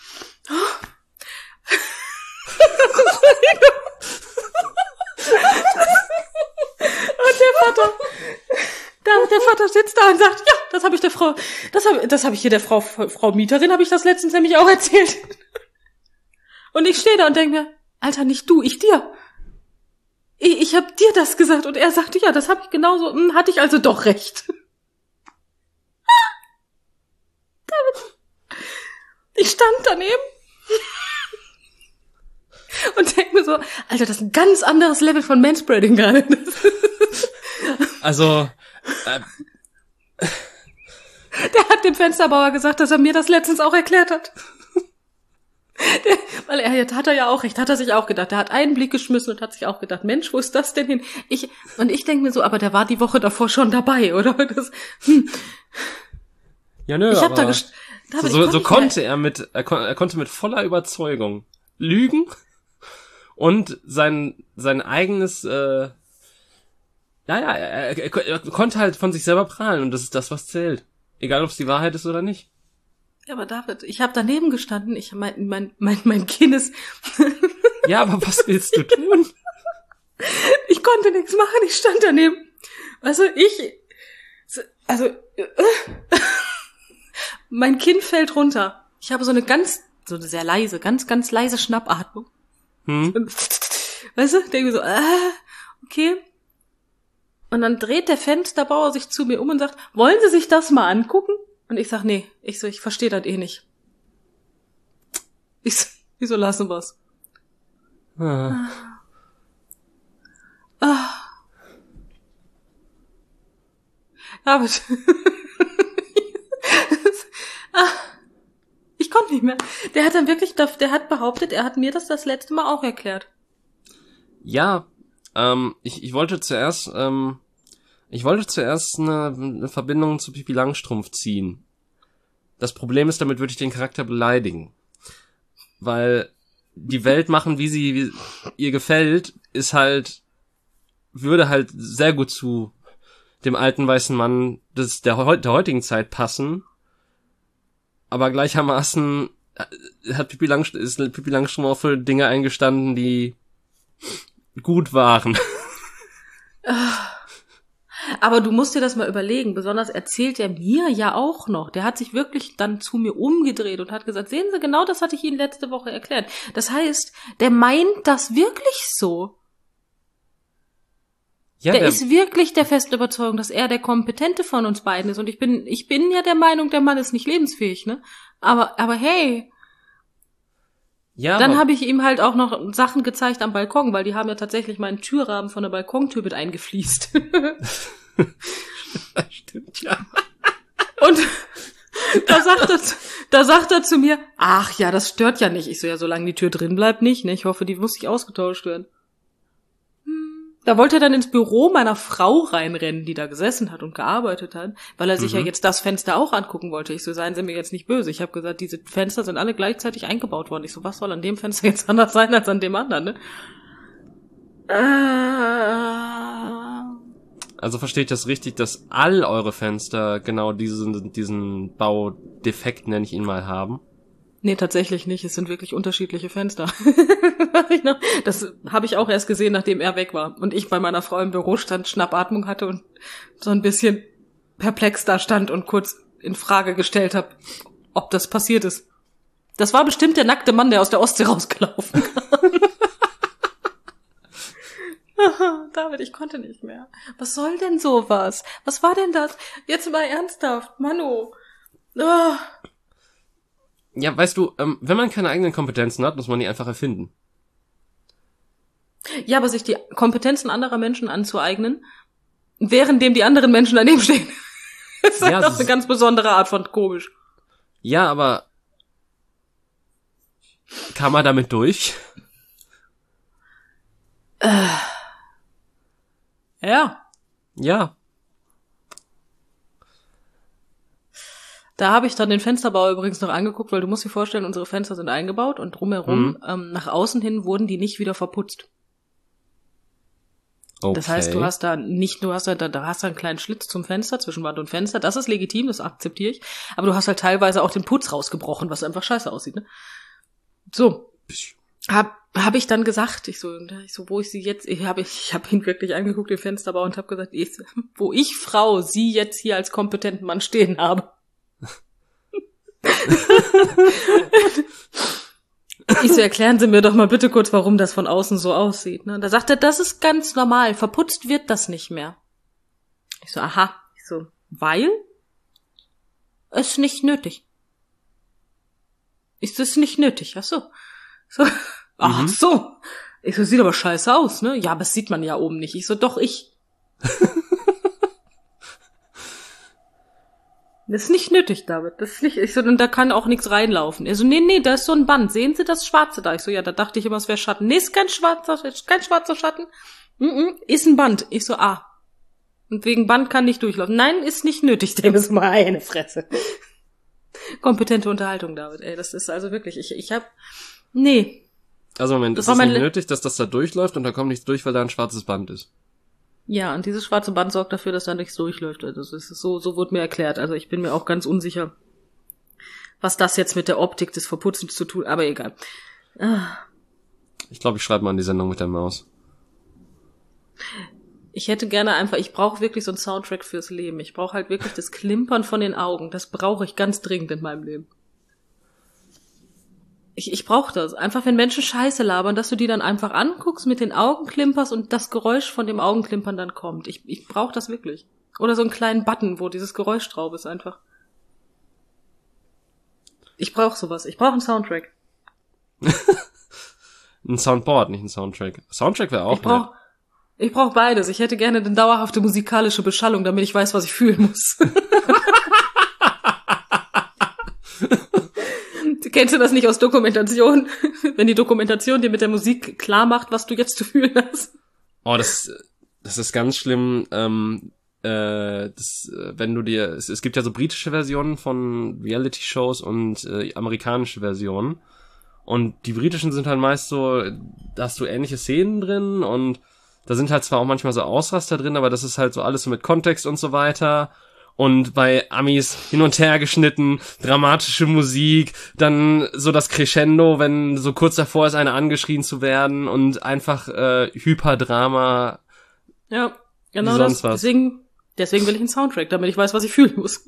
Und der Vater sitzt da und sagt, ja, das habe ich hier der Frau Mieterin, habe ich das letztens nämlich auch erzählt. Und ich stehe da und denke mir, Alter, nicht du, ich dir. Ich habe dir das gesagt. Und er sagte, ja, das habe ich genauso, hatte ich also doch recht. David, ich stand daneben und denke mir so, Alter, das ist ein ganz anderes Level von Manspreading gerade. Also, der hat dem Fensterbauer gesagt, dass er mir das letztens auch erklärt hat. Weil hat er ja auch recht, hat er sich auch gedacht. Der hat einen Blick geschmissen und hat sich auch gedacht, Mensch, wo ist das denn hin? Ich denke mir so, aber der war die Woche davor schon dabei, oder? Ja, nö, ich hab aber so konnte er konnte mit voller Überzeugung lügen und sein eigenes, er konnte halt von sich selber prahlen und das ist das, was zählt. Egal, ob es die Wahrheit ist oder nicht. Ja, aber David, ich habe daneben gestanden, mein Kinn ist... Ja, aber was willst du tun? Ich konnte nichts machen, ich stand daneben. Mein Kinn fällt runter. Ich habe so eine sehr leise, ganz, ganz leise Schnappatmung. Weißt du, denke mir so, okay. Und dann dreht der Fensterbauer sich zu mir um und sagt, wollen Sie sich das mal angucken? Und ich sag, nee. Ich verstehe das eh nicht. Wieso lassen wir's? David. Ich konnte nicht mehr. Der hat behauptet, er hat mir das letzte Mal auch erklärt. Ja, ich wollte zuerst eine Verbindung zu Pippi Langstrumpf ziehen. Das Problem ist, damit würde ich den Charakter beleidigen. Weil die Welt machen, wie sie ihr gefällt, würde halt sehr gut zu dem alten weißen Mann der heutigen Zeit passen. Aber gleichermaßen ist Pippi Langstrumpf auch für Dinge eingestanden, die gut waren. Aber du musst dir das mal überlegen. Besonders erzählt er mir ja auch noch. Der hat sich wirklich dann zu mir umgedreht und hat gesagt, sehen Sie, genau das hatte ich Ihnen letzte Woche erklärt. Das heißt, der meint das wirklich so. Ja, der ist wirklich der festen Überzeugung, dass er der Kompetente von uns beiden ist. Und ich bin ja der Meinung, der Mann ist nicht lebensfähig, ne? Aber hey. Ja, dann habe ich ihm halt auch noch Sachen gezeigt am Balkon, weil die haben ja tatsächlich meinen Türrahmen von der Balkontür mit eingefliest. Stimmt, ja. Und da sagt er zu mir, ach ja, das stört ja nicht. Ich so, ja, solange die Tür drin bleibt, nicht, ne? Ich hoffe, die muss nicht ausgetauscht werden. Da wollte er dann ins Büro meiner Frau reinrennen, die da gesessen hat und gearbeitet hat, weil er sich ja jetzt das Fenster auch angucken wollte. Ich so, seien Sie mir jetzt nicht böse. Ich habe gesagt, diese Fenster sind alle gleichzeitig eingebaut worden. Ich so, was soll an dem Fenster jetzt anders sein als an dem anderen, ne? Also verstehe ich das richtig, dass all eure Fenster genau diesen Baudefekt, nenne ich ihn mal, haben? Nee, tatsächlich nicht. Es sind wirklich unterschiedliche Fenster. Das habe ich auch erst gesehen, nachdem er weg war. Und ich bei meiner Frau im Büro stand, Schnappatmung hatte und so ein bisschen perplex da stand und kurz in Frage gestellt habe, ob das passiert ist. Das war bestimmt der nackte Mann, der aus der Ostsee rausgelaufen kam. David, ich konnte nicht mehr. Was soll denn sowas? Was war denn das? Jetzt mal ernsthaft, Manu. Oh. Ja, weißt du, wenn man keine eigenen Kompetenzen hat, muss man die einfach erfinden. Ja, aber sich die Kompetenzen anderer Menschen anzueignen, währenddem die anderen Menschen daneben stehen, ist halt doch eine ganz besondere Art von komisch. Ja, aber Kam er damit durch? Ja. Ja. Da habe ich dann den Fensterbau übrigens noch angeguckt, weil du musst dir vorstellen, unsere Fenster sind eingebaut und drumherum, nach außen hin wurden die nicht wieder verputzt. Okay. Das heißt, da hast du einen kleinen Schlitz zum Fenster, zwischen Wand und Fenster. Das ist legitim, das akzeptiere ich. Aber du hast halt teilweise auch den Putz rausgebrochen, was einfach scheiße aussieht, ne? So. Hab ich dann gesagt, wo ich sie jetzt, ich hab ihn wirklich angeguckt, den Fensterbau, und hab gesagt, wo ich Frau sie jetzt hier als kompetenten Mann stehen habe. Erklären Sie mir doch mal bitte kurz, warum das von außen so aussieht. Ne? Da sagt er, das ist ganz normal, verputzt wird das nicht mehr. Aha. Weil? Ist nicht nötig. Ist es nicht nötig? Ach so. Ach so. Sieht aber scheiße aus, ne? Ja, aber das sieht man ja oben nicht. Doch, ich. Das ist nicht nötig, David. Das ist nicht, und da kann auch nichts reinlaufen. Nee, da ist so ein Band. Sehen Sie das Schwarze da? Ja, da dachte ich immer, es wäre Schatten. Nee, ist kein schwarzer Schatten. Ist ein Band. Und wegen Band kann nicht durchlaufen. Nein, ist nicht nötig. Dem ist mal eine Fresse. Kompetente Unterhaltung, David. Das ist also wirklich, nee. Also Moment, ist es nicht nötig, dass das da durchläuft und da kommt nichts durch, weil da ein schwarzes Band ist? Ja, und dieses schwarze Band sorgt dafür, dass da nichts durchläuft. Also das ist so wurde mir erklärt. Also ich bin mir auch ganz unsicher, was das jetzt mit der Optik des Verputzens zu tun, aber egal. Ich glaube, ich schreibe mal an die Sendung mit der Maus. Ich hätte gerne ich brauche wirklich so einen Soundtrack fürs Leben. Ich brauche halt wirklich das Klimpern von den Augen. Das brauche ich ganz dringend in meinem Leben. Ich brauche das. Einfach, wenn Menschen Scheiße labern, dass du die dann einfach anguckst, mit den Augen klimperst und das Geräusch von dem Augenklimpern dann kommt. Ich brauche das wirklich. Oder so einen kleinen Button, wo dieses Geräusch drauf ist einfach. Ich brauche sowas. Ich brauche einen Soundtrack. Ein Soundboard, nicht ein Soundtrack. Soundtrack wäre auch Ich brauche beides. Ich hätte gerne eine dauerhafte musikalische Beschallung, damit ich weiß, was ich fühlen muss. Kennst du das nicht aus Dokumentation? Wenn die Dokumentation dir mit der Musik klar macht, was du jetzt zu fühlen hast. Oh, das ist ganz schlimm. Wenn du dir, es gibt ja so britische Versionen von Reality-Shows und amerikanische Versionen. Und die britischen sind halt meist so, da hast du ähnliche Szenen drin und da sind halt zwar auch manchmal so Ausraster drin, aber das ist halt so alles so mit Kontext und so weiter. Und bei Amis hin und her geschnitten, dramatische Musik, dann so das Crescendo, wenn so kurz davor ist, eine angeschrien zu werden und einfach Hyperdrama. Ja, genau das. Deswegen will ich einen Soundtrack, damit ich weiß, was ich fühlen muss.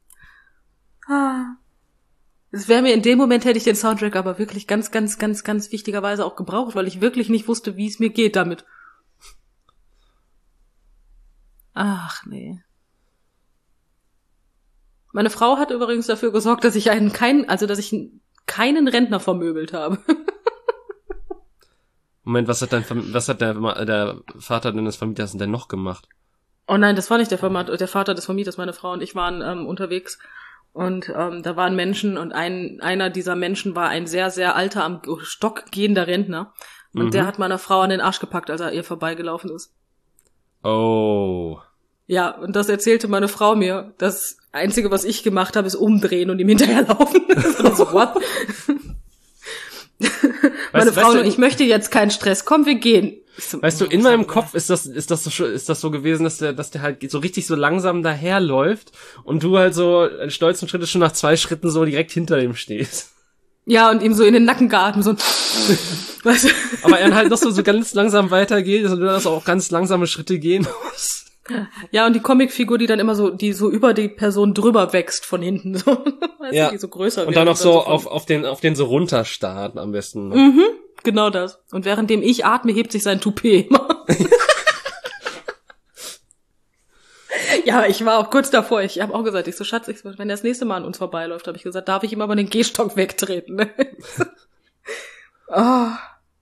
Es wäre mir in dem Moment, hätte ich den Soundtrack aber wirklich ganz, ganz, ganz, ganz wichtigerweise auch gebraucht, weil ich wirklich nicht wusste, wie es mir geht damit. Ach, nee. Meine Frau hat übrigens dafür gesorgt, dass ich keinen Rentner vermöbelt habe. Moment, was hat der Vater denn des Vermieters denn noch gemacht? Oh nein, das war nicht der Vater des Vermieters. Meine Frau und ich waren unterwegs und da waren Menschen und einer dieser Menschen war ein sehr, sehr alter, am Stock gehender Rentner und der hat meiner Frau an den Arsch gepackt, als er ihr vorbeigelaufen ist. Oh. Ja, und das erzählte meine Frau mir. Das Einzige, was ich gemacht habe, ist umdrehen und ihm hinterherlaufen. So, what? Meine Frau, ich möchte jetzt keinen Stress. Komm, wir gehen. Weißt du, in meinem Kopf ist das so gewesen, dass der halt so richtig so langsam daherläuft und du halt so in stolzen Schritten schon nach 2 Schritten so direkt hinter ihm stehst. Ja, und ihm so in den Nacken geatmet, so. Weißt du? Aber er halt noch so ganz langsam weitergeht, und du dann auch ganz langsame Schritte gehen musst. Ja, und die Comicfigur, die so über die Person drüber wächst von hinten, so. Weißt du, die so größer wird. Und dann noch so auf den so runterstarrt am besten. Ne? Mhm, genau das. Und währenddem ich atme, hebt sich sein Toupet immer. Ja, ich war auch kurz davor. Ich habe auch gesagt, Schatz, wenn er das nächste Mal an uns vorbeiläuft, habe ich gesagt, darf ich ihm aber den Gehstock wegtreten. Ne? Oh.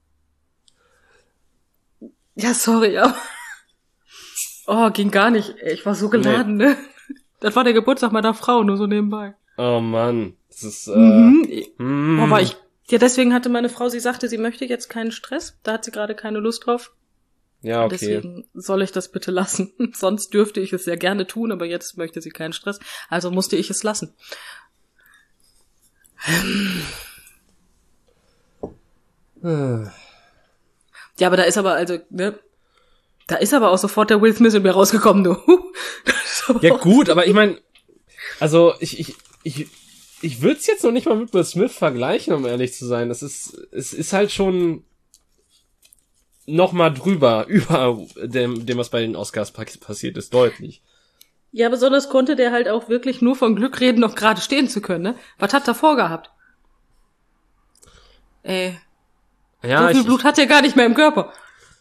Ja, sorry, aber ging gar nicht. Ich war so geladen, ne? Das war der Geburtstag meiner Frau, nur so nebenbei. Oh Mann, das ist war Ja, deswegen hatte meine Frau, sie sagte, sie möchte jetzt keinen Stress. Da hat sie gerade keine Lust drauf. Ja, okay. Deswegen soll ich das bitte lassen. Sonst dürfte ich es sehr gerne tun, aber jetzt möchte sie keinen Stress. Also musste ich es lassen. Ja, aber da ist aber da ist aber auch sofort der Will Smith in mir rausgekommen, du. Ja gut, aber ich meine, also ich würde es jetzt noch nicht mal mit Will Smith vergleichen, um ehrlich zu sein. Es ist halt schon noch mal drüber, über dem, was bei den Oscars passiert ist, deutlich. Ja, besonders konnte der halt auch wirklich nur von Glück reden, noch gerade stehen zu können, ne? Was hat er vorgehabt? Ja, so viel Blut hat er gar nicht mehr im Körper.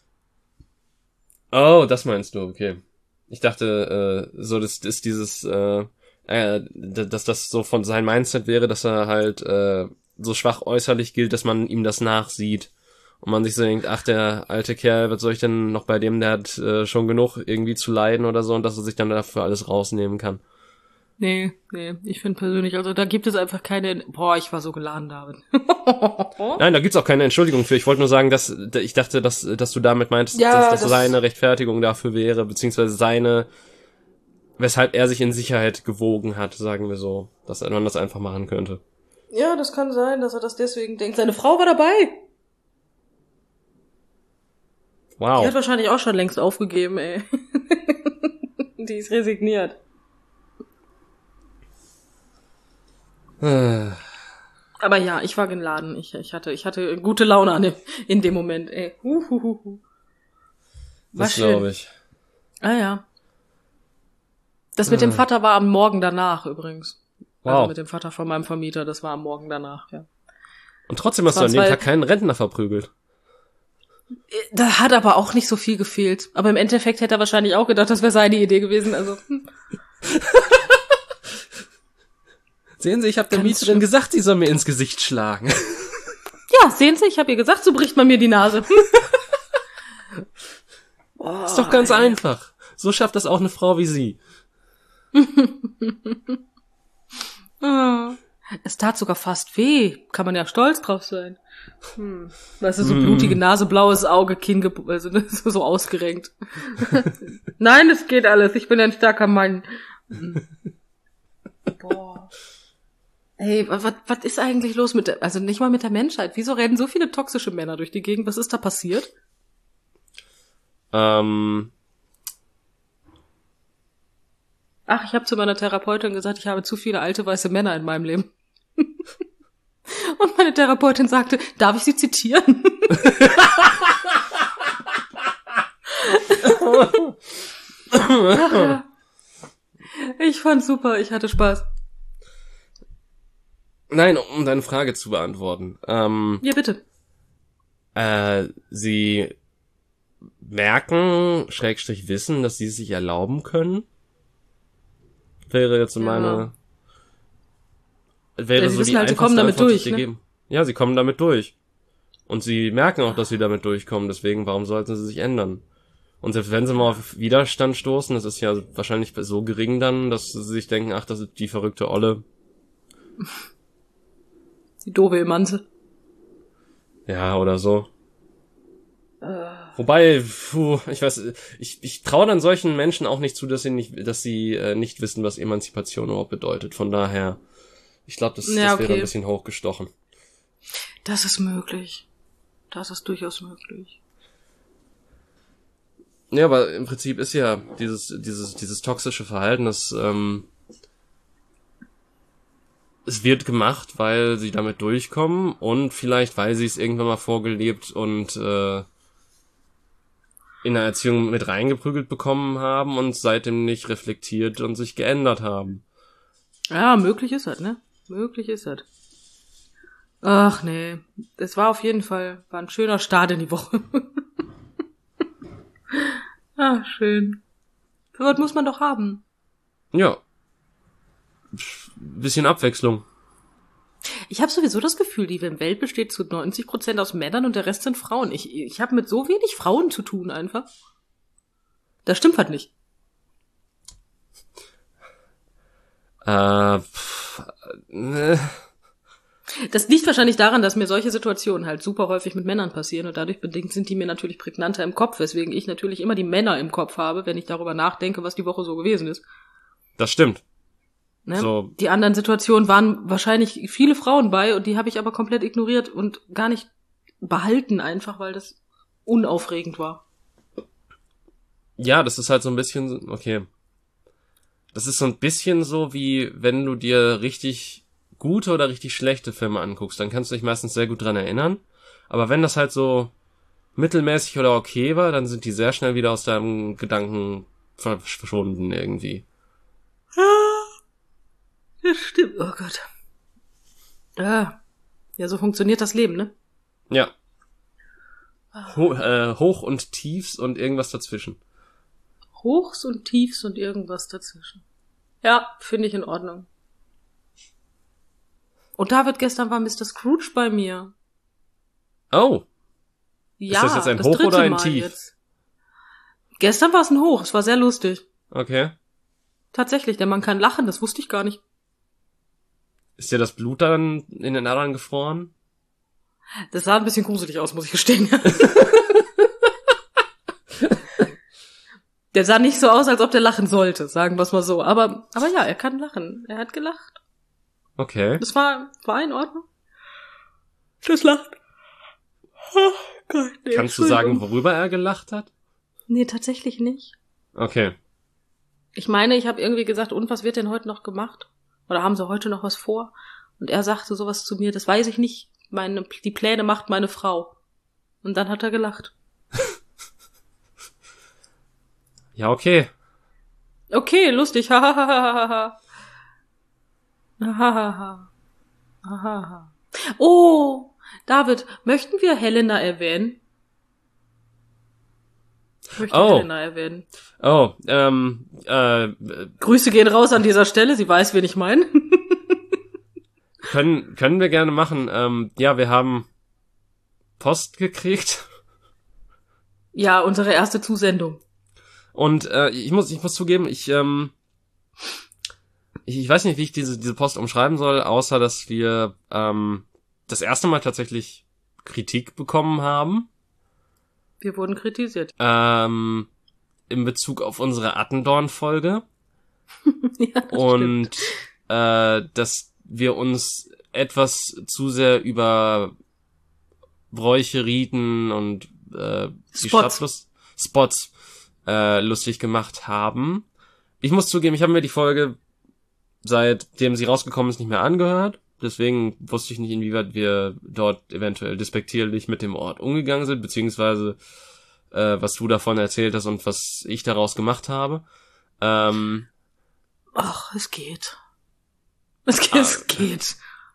Oh, das meinst du, okay. Ich dachte, so, das ist dieses, dass das so von seinem Mindset wäre, dass er halt so schwach äußerlich gilt, dass man ihm das nachsieht. Und man sich so denkt, ach, der alte Kerl, was soll ich denn noch bei dem, der hat schon genug irgendwie zu leiden oder so, und dass er sich dann dafür alles rausnehmen kann. Nee, ich finde persönlich, also da gibt es einfach keine, ich war so geladen, David. Nein, da gibt's auch keine Entschuldigung für. Ich wollte nur sagen, dass ich dachte, dass du damit meintest, ja, dass seine Rechtfertigung dafür wäre, beziehungsweise weshalb er sich in Sicherheit gewogen hat, sagen wir so, dass man das einfach machen könnte. Ja, das kann sein, dass er das deswegen denkt. Seine Frau war dabei. Wow. Die hat wahrscheinlich auch schon längst aufgegeben, ey. Die ist resigniert. Aber ja, ich war geladen. Ich hatte gute Laune in dem Moment, ey. Das glaube ich. Ah ja. Das mit dem Vater war am Morgen danach übrigens. Wow. Also mit dem Vater von meinem Vermieter, das war am Morgen danach, ja. Und trotzdem hast du an dem Tag keinen Rentner verprügelt. Da hat aber auch nicht so viel gefehlt. Aber im Endeffekt hätte er wahrscheinlich auch gedacht, das wäre seine Idee gewesen. Also. Sehen Sie, ich habe der Mieterin gesagt, sie soll mir ins Gesicht schlagen. Ja, sehen Sie, ich habe ihr gesagt, so bricht man mir die Nase. Ist doch ganz einfach. So schafft das auch eine Frau wie Sie. Es tat sogar fast weh. Kann man ja stolz drauf sein. Weißt du, so blutige Nase, blaues Auge, Kinn, also so ausgerenkt. Nein, es geht alles. Ich bin ein starker Mann. Boah. Hey, was ist eigentlich los also nicht mal mit der Menschheit? Wieso rennen so viele toxische Männer durch die Gegend? Was ist da passiert? Ach, ich habe zu meiner Therapeutin gesagt, ich habe zu viele alte weiße Männer in meinem Leben. Und meine Therapeutin sagte, darf ich Sie zitieren? Ich fand's super, ich hatte Spaß. Nein, um deine Frage zu beantworten. Ja, bitte. Sie merken, / wissen, dass sie es sich erlauben können? Wäre jetzt meine... Wäre ja, sie so wissen die halt, sie kommen damit durch, ne? Ja, sie kommen damit durch. Und sie merken auch, dass sie damit durchkommen, deswegen, warum sollten sie sich ändern? Und selbst wenn sie mal auf Widerstand stoßen, das ist ja wahrscheinlich so gering dann, dass sie sich denken, ach, das ist die verrückte Olle. Die doofe Emanze. Ja, oder so. Wobei, ich weiß, ich traue dann solchen Menschen auch nicht zu, dass sie nicht wissen, was Emanzipation überhaupt bedeutet. Von daher, ich glaube, das wäre ein bisschen hochgestochen. Das ist möglich. Das ist durchaus möglich. Ja, aber im Prinzip ist ja dieses toxische Verhalten, das es wird gemacht, weil sie damit durchkommen und vielleicht, weil sie es irgendwann mal vorgelebt und in der Erziehung mit reingeprügelt bekommen haben und seitdem nicht reflektiert und sich geändert haben. Ja, möglich ist das, ne? Möglich ist das. Ach nee, es war auf jeden Fall, war ein schöner Start in die Woche. Ach, schön. So was muss man doch haben. Ja. Bisschen Abwechslung. Ich habe sowieso das Gefühl, die Welt besteht zu 90% aus Männern und der Rest sind Frauen. Ich habe mit so wenig Frauen zu tun einfach. Das stimmt halt nicht. Das liegt wahrscheinlich daran, dass mir solche Situationen halt super häufig mit Männern passieren und dadurch bedingt sind die mir natürlich prägnanter im Kopf, weswegen ich natürlich immer die Männer im Kopf habe, wenn ich darüber nachdenke, was die Woche so gewesen ist. Das stimmt. Ne? So. Die anderen Situationen waren wahrscheinlich viele Frauen bei und die habe ich aber komplett ignoriert und gar nicht behalten, einfach weil das unaufregend war. Ja, das ist halt so ein bisschen, okay. Das ist so ein bisschen so, wie wenn du dir richtig gute oder richtig schlechte Filme anguckst, dann kannst du dich meistens sehr gut dran erinnern. Aber wenn das halt so mittelmäßig oder okay war, dann sind die sehr schnell wieder aus deinem Gedanken verschwunden irgendwie. Das stimmt. Oh Gott. Ja, so funktioniert das Leben, ne? Ja. Hoch und Tiefs und irgendwas dazwischen. Hochs und Tiefs und irgendwas dazwischen. Ja, finde ich in Ordnung. Und David, gestern war Mr. Scrooge bei mir. Oh. Ja, ist das jetzt ein Hoch oder ein Tief? Jetzt. Gestern war es ein Hoch, es war sehr lustig. Okay. Tatsächlich, der Mann kann lachen, das wusste ich gar nicht. Ist dir das Blut dann in den Adern gefroren? Das sah ein bisschen gruselig aus, muss ich gestehen. Der sah nicht so aus, als ob der lachen sollte, sagen wir es mal so. Aber ja, er kann lachen. Er hat gelacht. Okay. Das war in Ordnung. Das lacht. Oh Gott, nee, kannst du sagen, worüber er gelacht hat? Nee, tatsächlich nicht. Okay. Ich meine, ich habe irgendwie gesagt, und was wird denn heute noch gemacht? Oder haben sie heute noch was vor? Und er sagte sowas zu mir, das weiß ich nicht. Die Pläne macht meine Frau. Und dann hat er gelacht. Ja, okay. Okay, lustig. Hahaha. Hahaha. Oh, David, möchten wir Helena erwähnen? Helena erwähnen. Oh, Grüße gehen raus an dieser Stelle, sie weiß, wen ich meine. Können wir gerne machen. Ja, wir haben Post gekriegt. Ja, unsere erste Zusendung. Und ich muss zugeben, ich weiß nicht, wie ich diese Post umschreiben soll, außer dass wir das erste Mal tatsächlich Kritik bekommen haben. Wir wurden kritisiert. In Bezug auf unsere Attendorn-Folge. Ja, und dass wir uns etwas zu sehr über Bräuche, Riten und die Spots lustig gemacht haben. Ich muss zugeben, ich habe mir die Folge, seitdem sie rausgekommen ist, nicht mehr angehört. Deswegen wusste ich nicht, inwieweit wir dort eventuell despektierlich mit dem Ort umgegangen sind, beziehungsweise was du davon erzählt hast und was ich daraus gemacht habe. Ach, es geht. Es geht.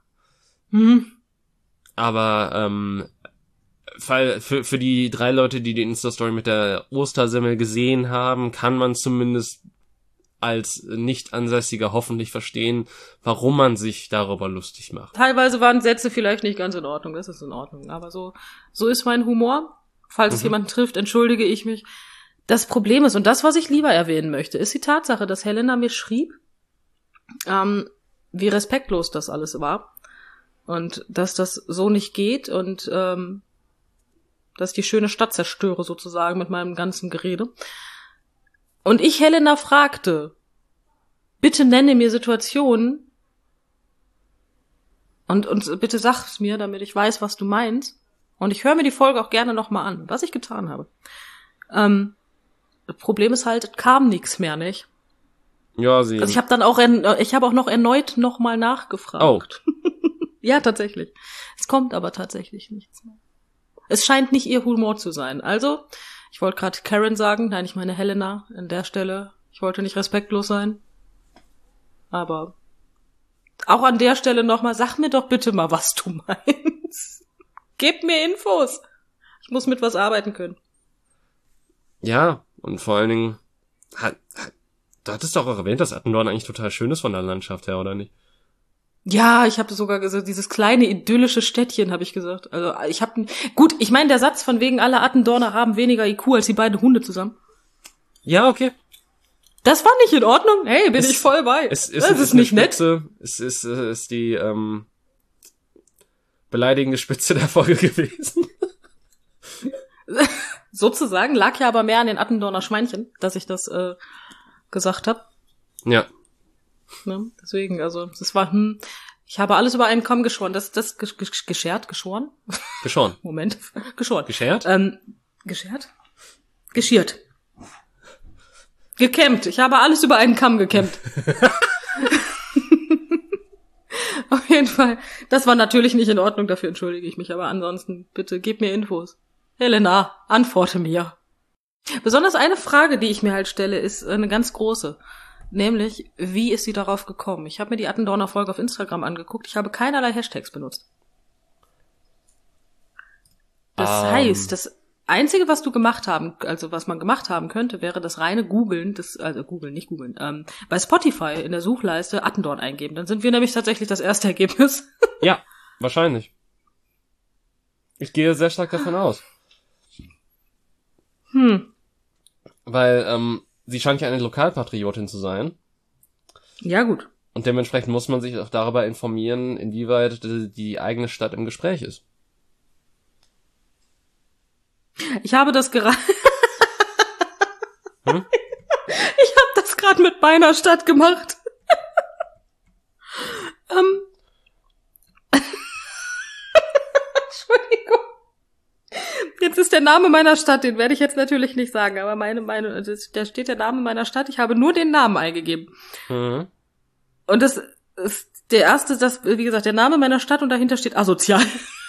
Aber für die 3 Leute, die Insta-Story mit der Ostersemmel gesehen haben, kann man zumindest als Nicht-Ansässiger hoffentlich verstehen, warum man sich darüber lustig macht. Teilweise waren Sätze vielleicht nicht ganz in Ordnung, das ist in Ordnung. Aber so ist mein Humor. Falls es jemanden trifft, entschuldige ich mich. Das Problem ist, und das, was ich lieber erwähnen möchte, ist die Tatsache, dass Helena mir schrieb, wie respektlos das alles war. Und dass das so nicht geht und dass ich die schöne Stadt zerstöre sozusagen mit meinem ganzen Gerede. Und ich Helena fragte, bitte nenne mir Situationen und bitte sag's mir, damit ich weiß, was du meinst. Und ich höre mir die Folge auch gerne nochmal an, was ich getan habe. Das Problem ist halt, es kam nichts mehr, nicht? Ja, Also ich habe auch noch erneut nochmal nachgefragt. Oh. Ja, tatsächlich. Es kommt aber tatsächlich nichts mehr. Es scheint nicht ihr Humor zu sein. Also, ich wollte gerade Karen sagen, nein, ich meine Helena an der Stelle. Ich wollte nicht respektlos sein. Aber auch an der Stelle nochmal, sag mir doch bitte mal, was du meinst. Gib mir Infos. Ich muss mit was arbeiten können. Ja, und vor allen Dingen, du hattest doch auch erwähnt, dass Attendorn eigentlich total schön ist von der Landschaft her, oder nicht? Ja, ich habe sogar gesagt, dieses kleine idyllische Städtchen, habe ich gesagt. Also gut, ich meine, der Satz von wegen alle Attendorner haben weniger IQ als die beiden Hunde zusammen. Ja, okay. Das fand ich in Ordnung. Hey, bin ich voll bei. Das ist nicht nett. Es ist die beleidigende Spitze der Folge gewesen. Sozusagen, lag ja aber mehr an den Attendorner Schweinchen, dass ich das gesagt habe. Ja. Ne? Deswegen, also, das war, ich habe alles über einen Kamm geschoren. Das geschert, geschoren? Geschoren. Moment. Geschoren. Geschert? Geschert? Geschiert. Gekämmt. Ich habe alles über einen Kamm gekämmt. Auf jeden Fall. Das war natürlich nicht in Ordnung, dafür entschuldige ich mich. Aber ansonsten, bitte, gib mir Infos. Helena, antworte mir. Besonders eine Frage, die ich mir halt stelle, ist eine ganz große. Nämlich, wie ist sie darauf gekommen? Ich habe mir die Attendorner Folge auf Instagram angeguckt. Ich habe keinerlei Hashtags benutzt. Das heißt, das Einzige, was was man gemacht haben könnte, wäre das reine Googeln, bei Spotify in der Suchleiste Attendorn eingeben. Dann sind wir nämlich tatsächlich das erste Ergebnis. Ja, wahrscheinlich. Ich gehe sehr stark davon aus. Weil, sie scheint ja eine Lokalpatriotin zu sein. Ja, gut. Und dementsprechend muss man sich auch darüber informieren, inwieweit die eigene Stadt im Gespräch ist. Ich habe das gerade... Ich habe das gerade mit meiner Stadt gemacht. Entschuldigung. Jetzt ist der Name meiner Stadt, den werde ich jetzt natürlich nicht sagen, aber da steht der Name meiner Stadt, ich habe nur den Namen eingegeben. Und das ist der erste, wie gesagt, der Name meiner Stadt und dahinter steht asozial.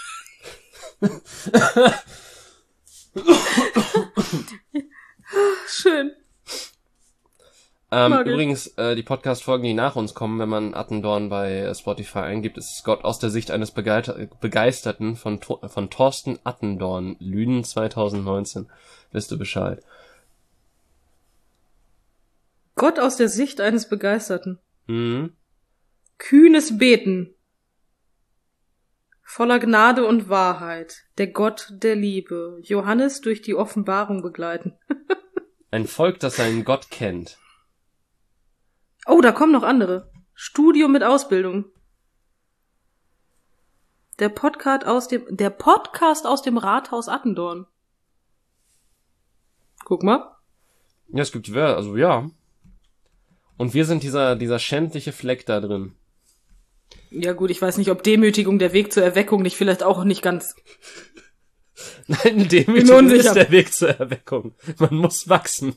Schön. Übrigens, die Podcast-Folgen, die nach uns kommen, wenn man Attendorn bei Spotify eingibt, ist Gott aus der Sicht eines Begeisterten von Thorsten Attendorn, Lünen 2019. Wisst du Bescheid. Gott aus der Sicht eines Begeisterten. Kühnes Beten. Voller Gnade und Wahrheit. Der Gott der Liebe. Johannes durch die Offenbarung begleiten. Ein Volk, das seinen Gott kennt. Oh, da kommen noch andere. Studium mit Ausbildung. Der Podcast aus dem Rathaus Attendorn. Guck mal. Ja, es gibt, also ja. Und wir sind dieser schändliche Fleck da drin. Ja gut, ich weiß nicht, ob Demütigung der Weg zur Erweckung nicht vielleicht auch nicht ganz... Nein, Demütigung ist der Weg zur Erweckung. Man muss wachsen.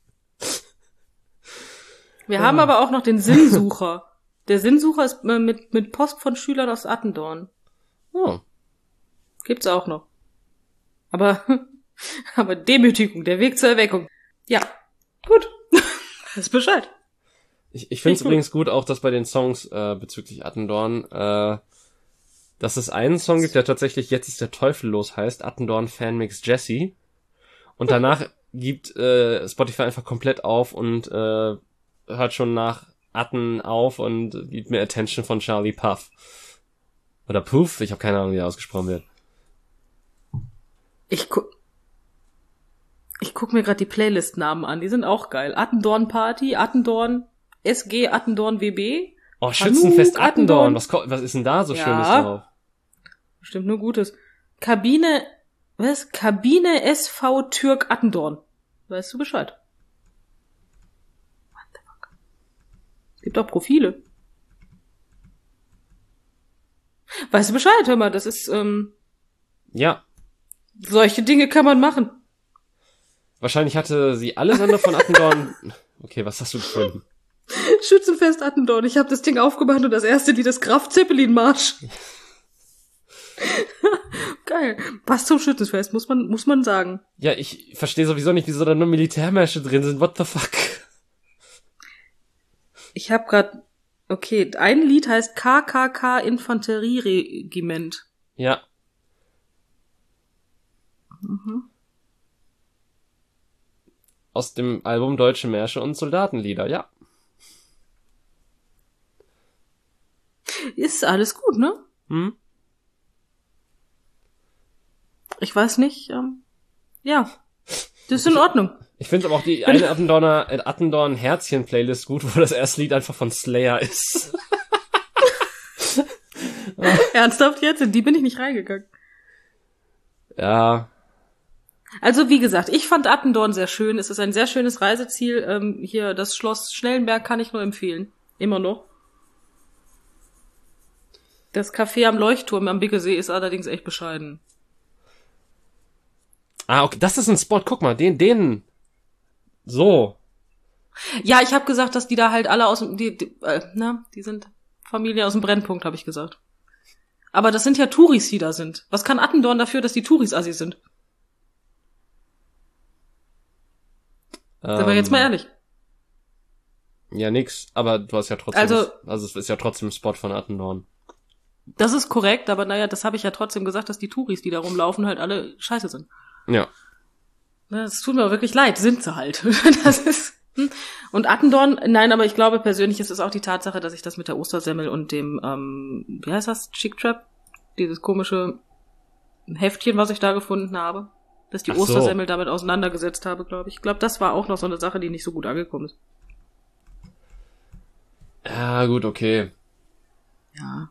Wir haben aber auch noch den Sinnsucher. Der Sinnsucher ist mit Post von Schülern aus Attendorn. Oh. Gibt's auch noch. Aber Demütigung, der Weg zur Erweckung. Ja, gut. Das ist Bescheid. Ich finde es übrigens gut, auch dass bei den Songs bezüglich Attendorn, dass es einen Song gibt, der tatsächlich Jetzt ist der Teufel los heißt, Attendorn Fanmix Jesse. Und danach gibt Spotify einfach komplett auf und hört schon nach Atten auf und gibt mir Attention von Charlie Puth. Oder Puth, ich habe keine Ahnung, wie er ausgesprochen wird. Ich guck mir gerade die Playlist-Namen an, die sind auch geil. Attendorn Party, Attendorn SG, Attendorn WB. Oh, Schützenfest Attendorn. Was ist denn da so Schönes drauf? Bestimmt nur Gutes. Kabine SV Türk Attendorn. Weißt du Bescheid? What the fuck? Es gibt auch Profile. Weißt du Bescheid, hör mal, das ist, ja. Solche Dinge kann man machen. Wahrscheinlich hatte sie alle Sender von Attendorn. Okay, was hast du gefunden? Schützenfest Attendorn. Ich habe das Ding aufgemacht und das erste Lied ist Graf Zeppelin Marsch. Geil. Was zum Schützenfest, muss man sagen. Ja, ich verstehe sowieso nicht, wieso da nur Militärmärsche drin sind. What the fuck? Ich habe gerade... Okay, ein Lied heißt KKK Infanterieregiment. Ja. Aus dem Album Deutsche Märsche und Soldatenlieder, ja. Ist alles gut, ne? Ich weiß nicht, ja. Das ist in Ordnung. Ich finde aber auch die eine Attendorn Herzchen Playlist gut, wo das erste Lied einfach von Slayer ist. Ernsthaft jetzt? In die bin ich nicht reingegangen. Ja. Also wie gesagt, ich fand Attendorn sehr schön. Es ist ein sehr schönes Reiseziel. Hier das Schloss Schnellenberg kann ich nur empfehlen. Immer noch. Das Café am Leuchtturm am Biggesee ist allerdings echt bescheiden. Ah, okay, das ist ein Spot. Guck mal, den. So. Ja, ich habe gesagt, dass die da halt alle aus dem, die sind Familie aus dem Brennpunkt, habe ich gesagt. Aber das sind ja Touris, die da sind. Was kann Attendorn dafür, dass die Touris assi sind? Sind wir jetzt mal ehrlich. Ja, nix. Aber du hast ja trotzdem, also es ist ja trotzdem ein Spot von Attendorn. Das ist korrekt, aber naja, das habe ich ja trotzdem gesagt, dass die Touris, die da rumlaufen, halt alle scheiße sind. Ja. Das tut mir wirklich leid, sind sie halt. Das ist. Und Attendorn, nein, aber ich glaube persönlich ist es auch die Tatsache, dass ich das mit der Ostersemmel und dem, wie heißt das, Chick Trap? Dieses komische Heftchen, was ich da gefunden habe. Dass die Ostersemmel damit auseinandergesetzt habe, glaube ich. Ich glaube, das war auch noch so eine Sache, die nicht so gut angekommen ist. Ja, gut, okay. Ja.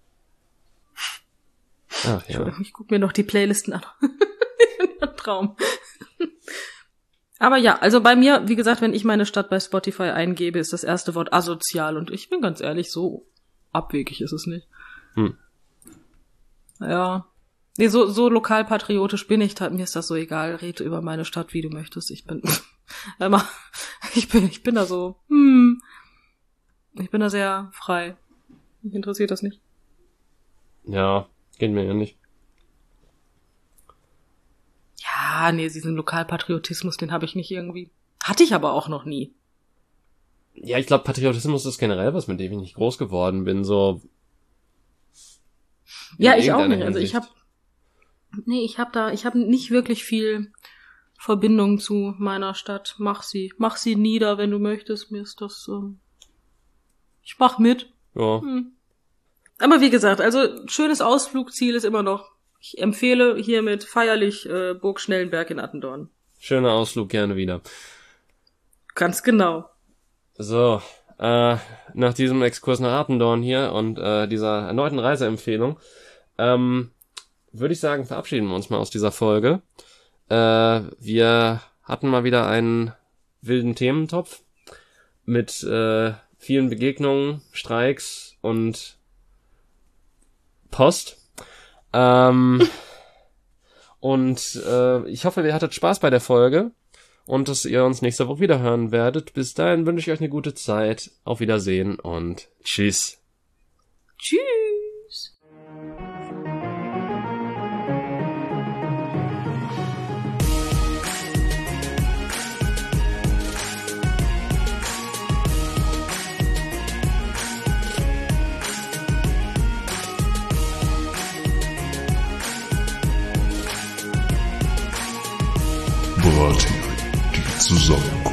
Ach, ja. Ich gucke mir noch die Playlisten an. Ein Traum. Aber ja, also bei mir, wie gesagt, wenn ich meine Stadt bei Spotify eingebe, ist das erste Wort asozial. Und ich bin ganz ehrlich, so abwegig ist es nicht. Ja. Nee, so lokalpatriotisch bin ich, mir ist das so egal. Rede über meine Stadt, wie du möchtest. Ich bin da so, ich bin da sehr frei. Mich interessiert das nicht. Ja, geht mir ja nicht. Ja, nee, diesen Lokalpatriotismus, den habe ich nicht irgendwie. Hatte ich aber auch noch nie. Ja, ich glaube, Patriotismus ist generell was, mit dem ich nicht groß geworden bin, so. Ja, ich auch nicht. Also ich habe nicht wirklich viel Verbindung zu meiner Stadt. Mach sie nieder, wenn du möchtest. Mir ist das, ich mach mit. Ja. Aber wie gesagt, also schönes Ausflugsziel ist immer noch. Ich empfehle hiermit feierlich Burg Schnellenberg in Attendorn. Schöner Ausflug, gerne wieder. Ganz genau. So, nach diesem Exkurs nach Attendorn hier und dieser erneuten Reiseempfehlung, würde ich sagen, verabschieden wir uns mal aus dieser Folge. Wir hatten mal wieder einen wilden Thementopf mit vielen Begegnungen, Streiks und Post. Und ich hoffe, ihr hattet Spaß bei der Folge und dass ihr uns nächste Woche wieder hören werdet. Bis dahin wünsche ich euch eine gute Zeit. Auf Wiedersehen und tschüss. Tschüss. Brathering, die Zusammenkunft.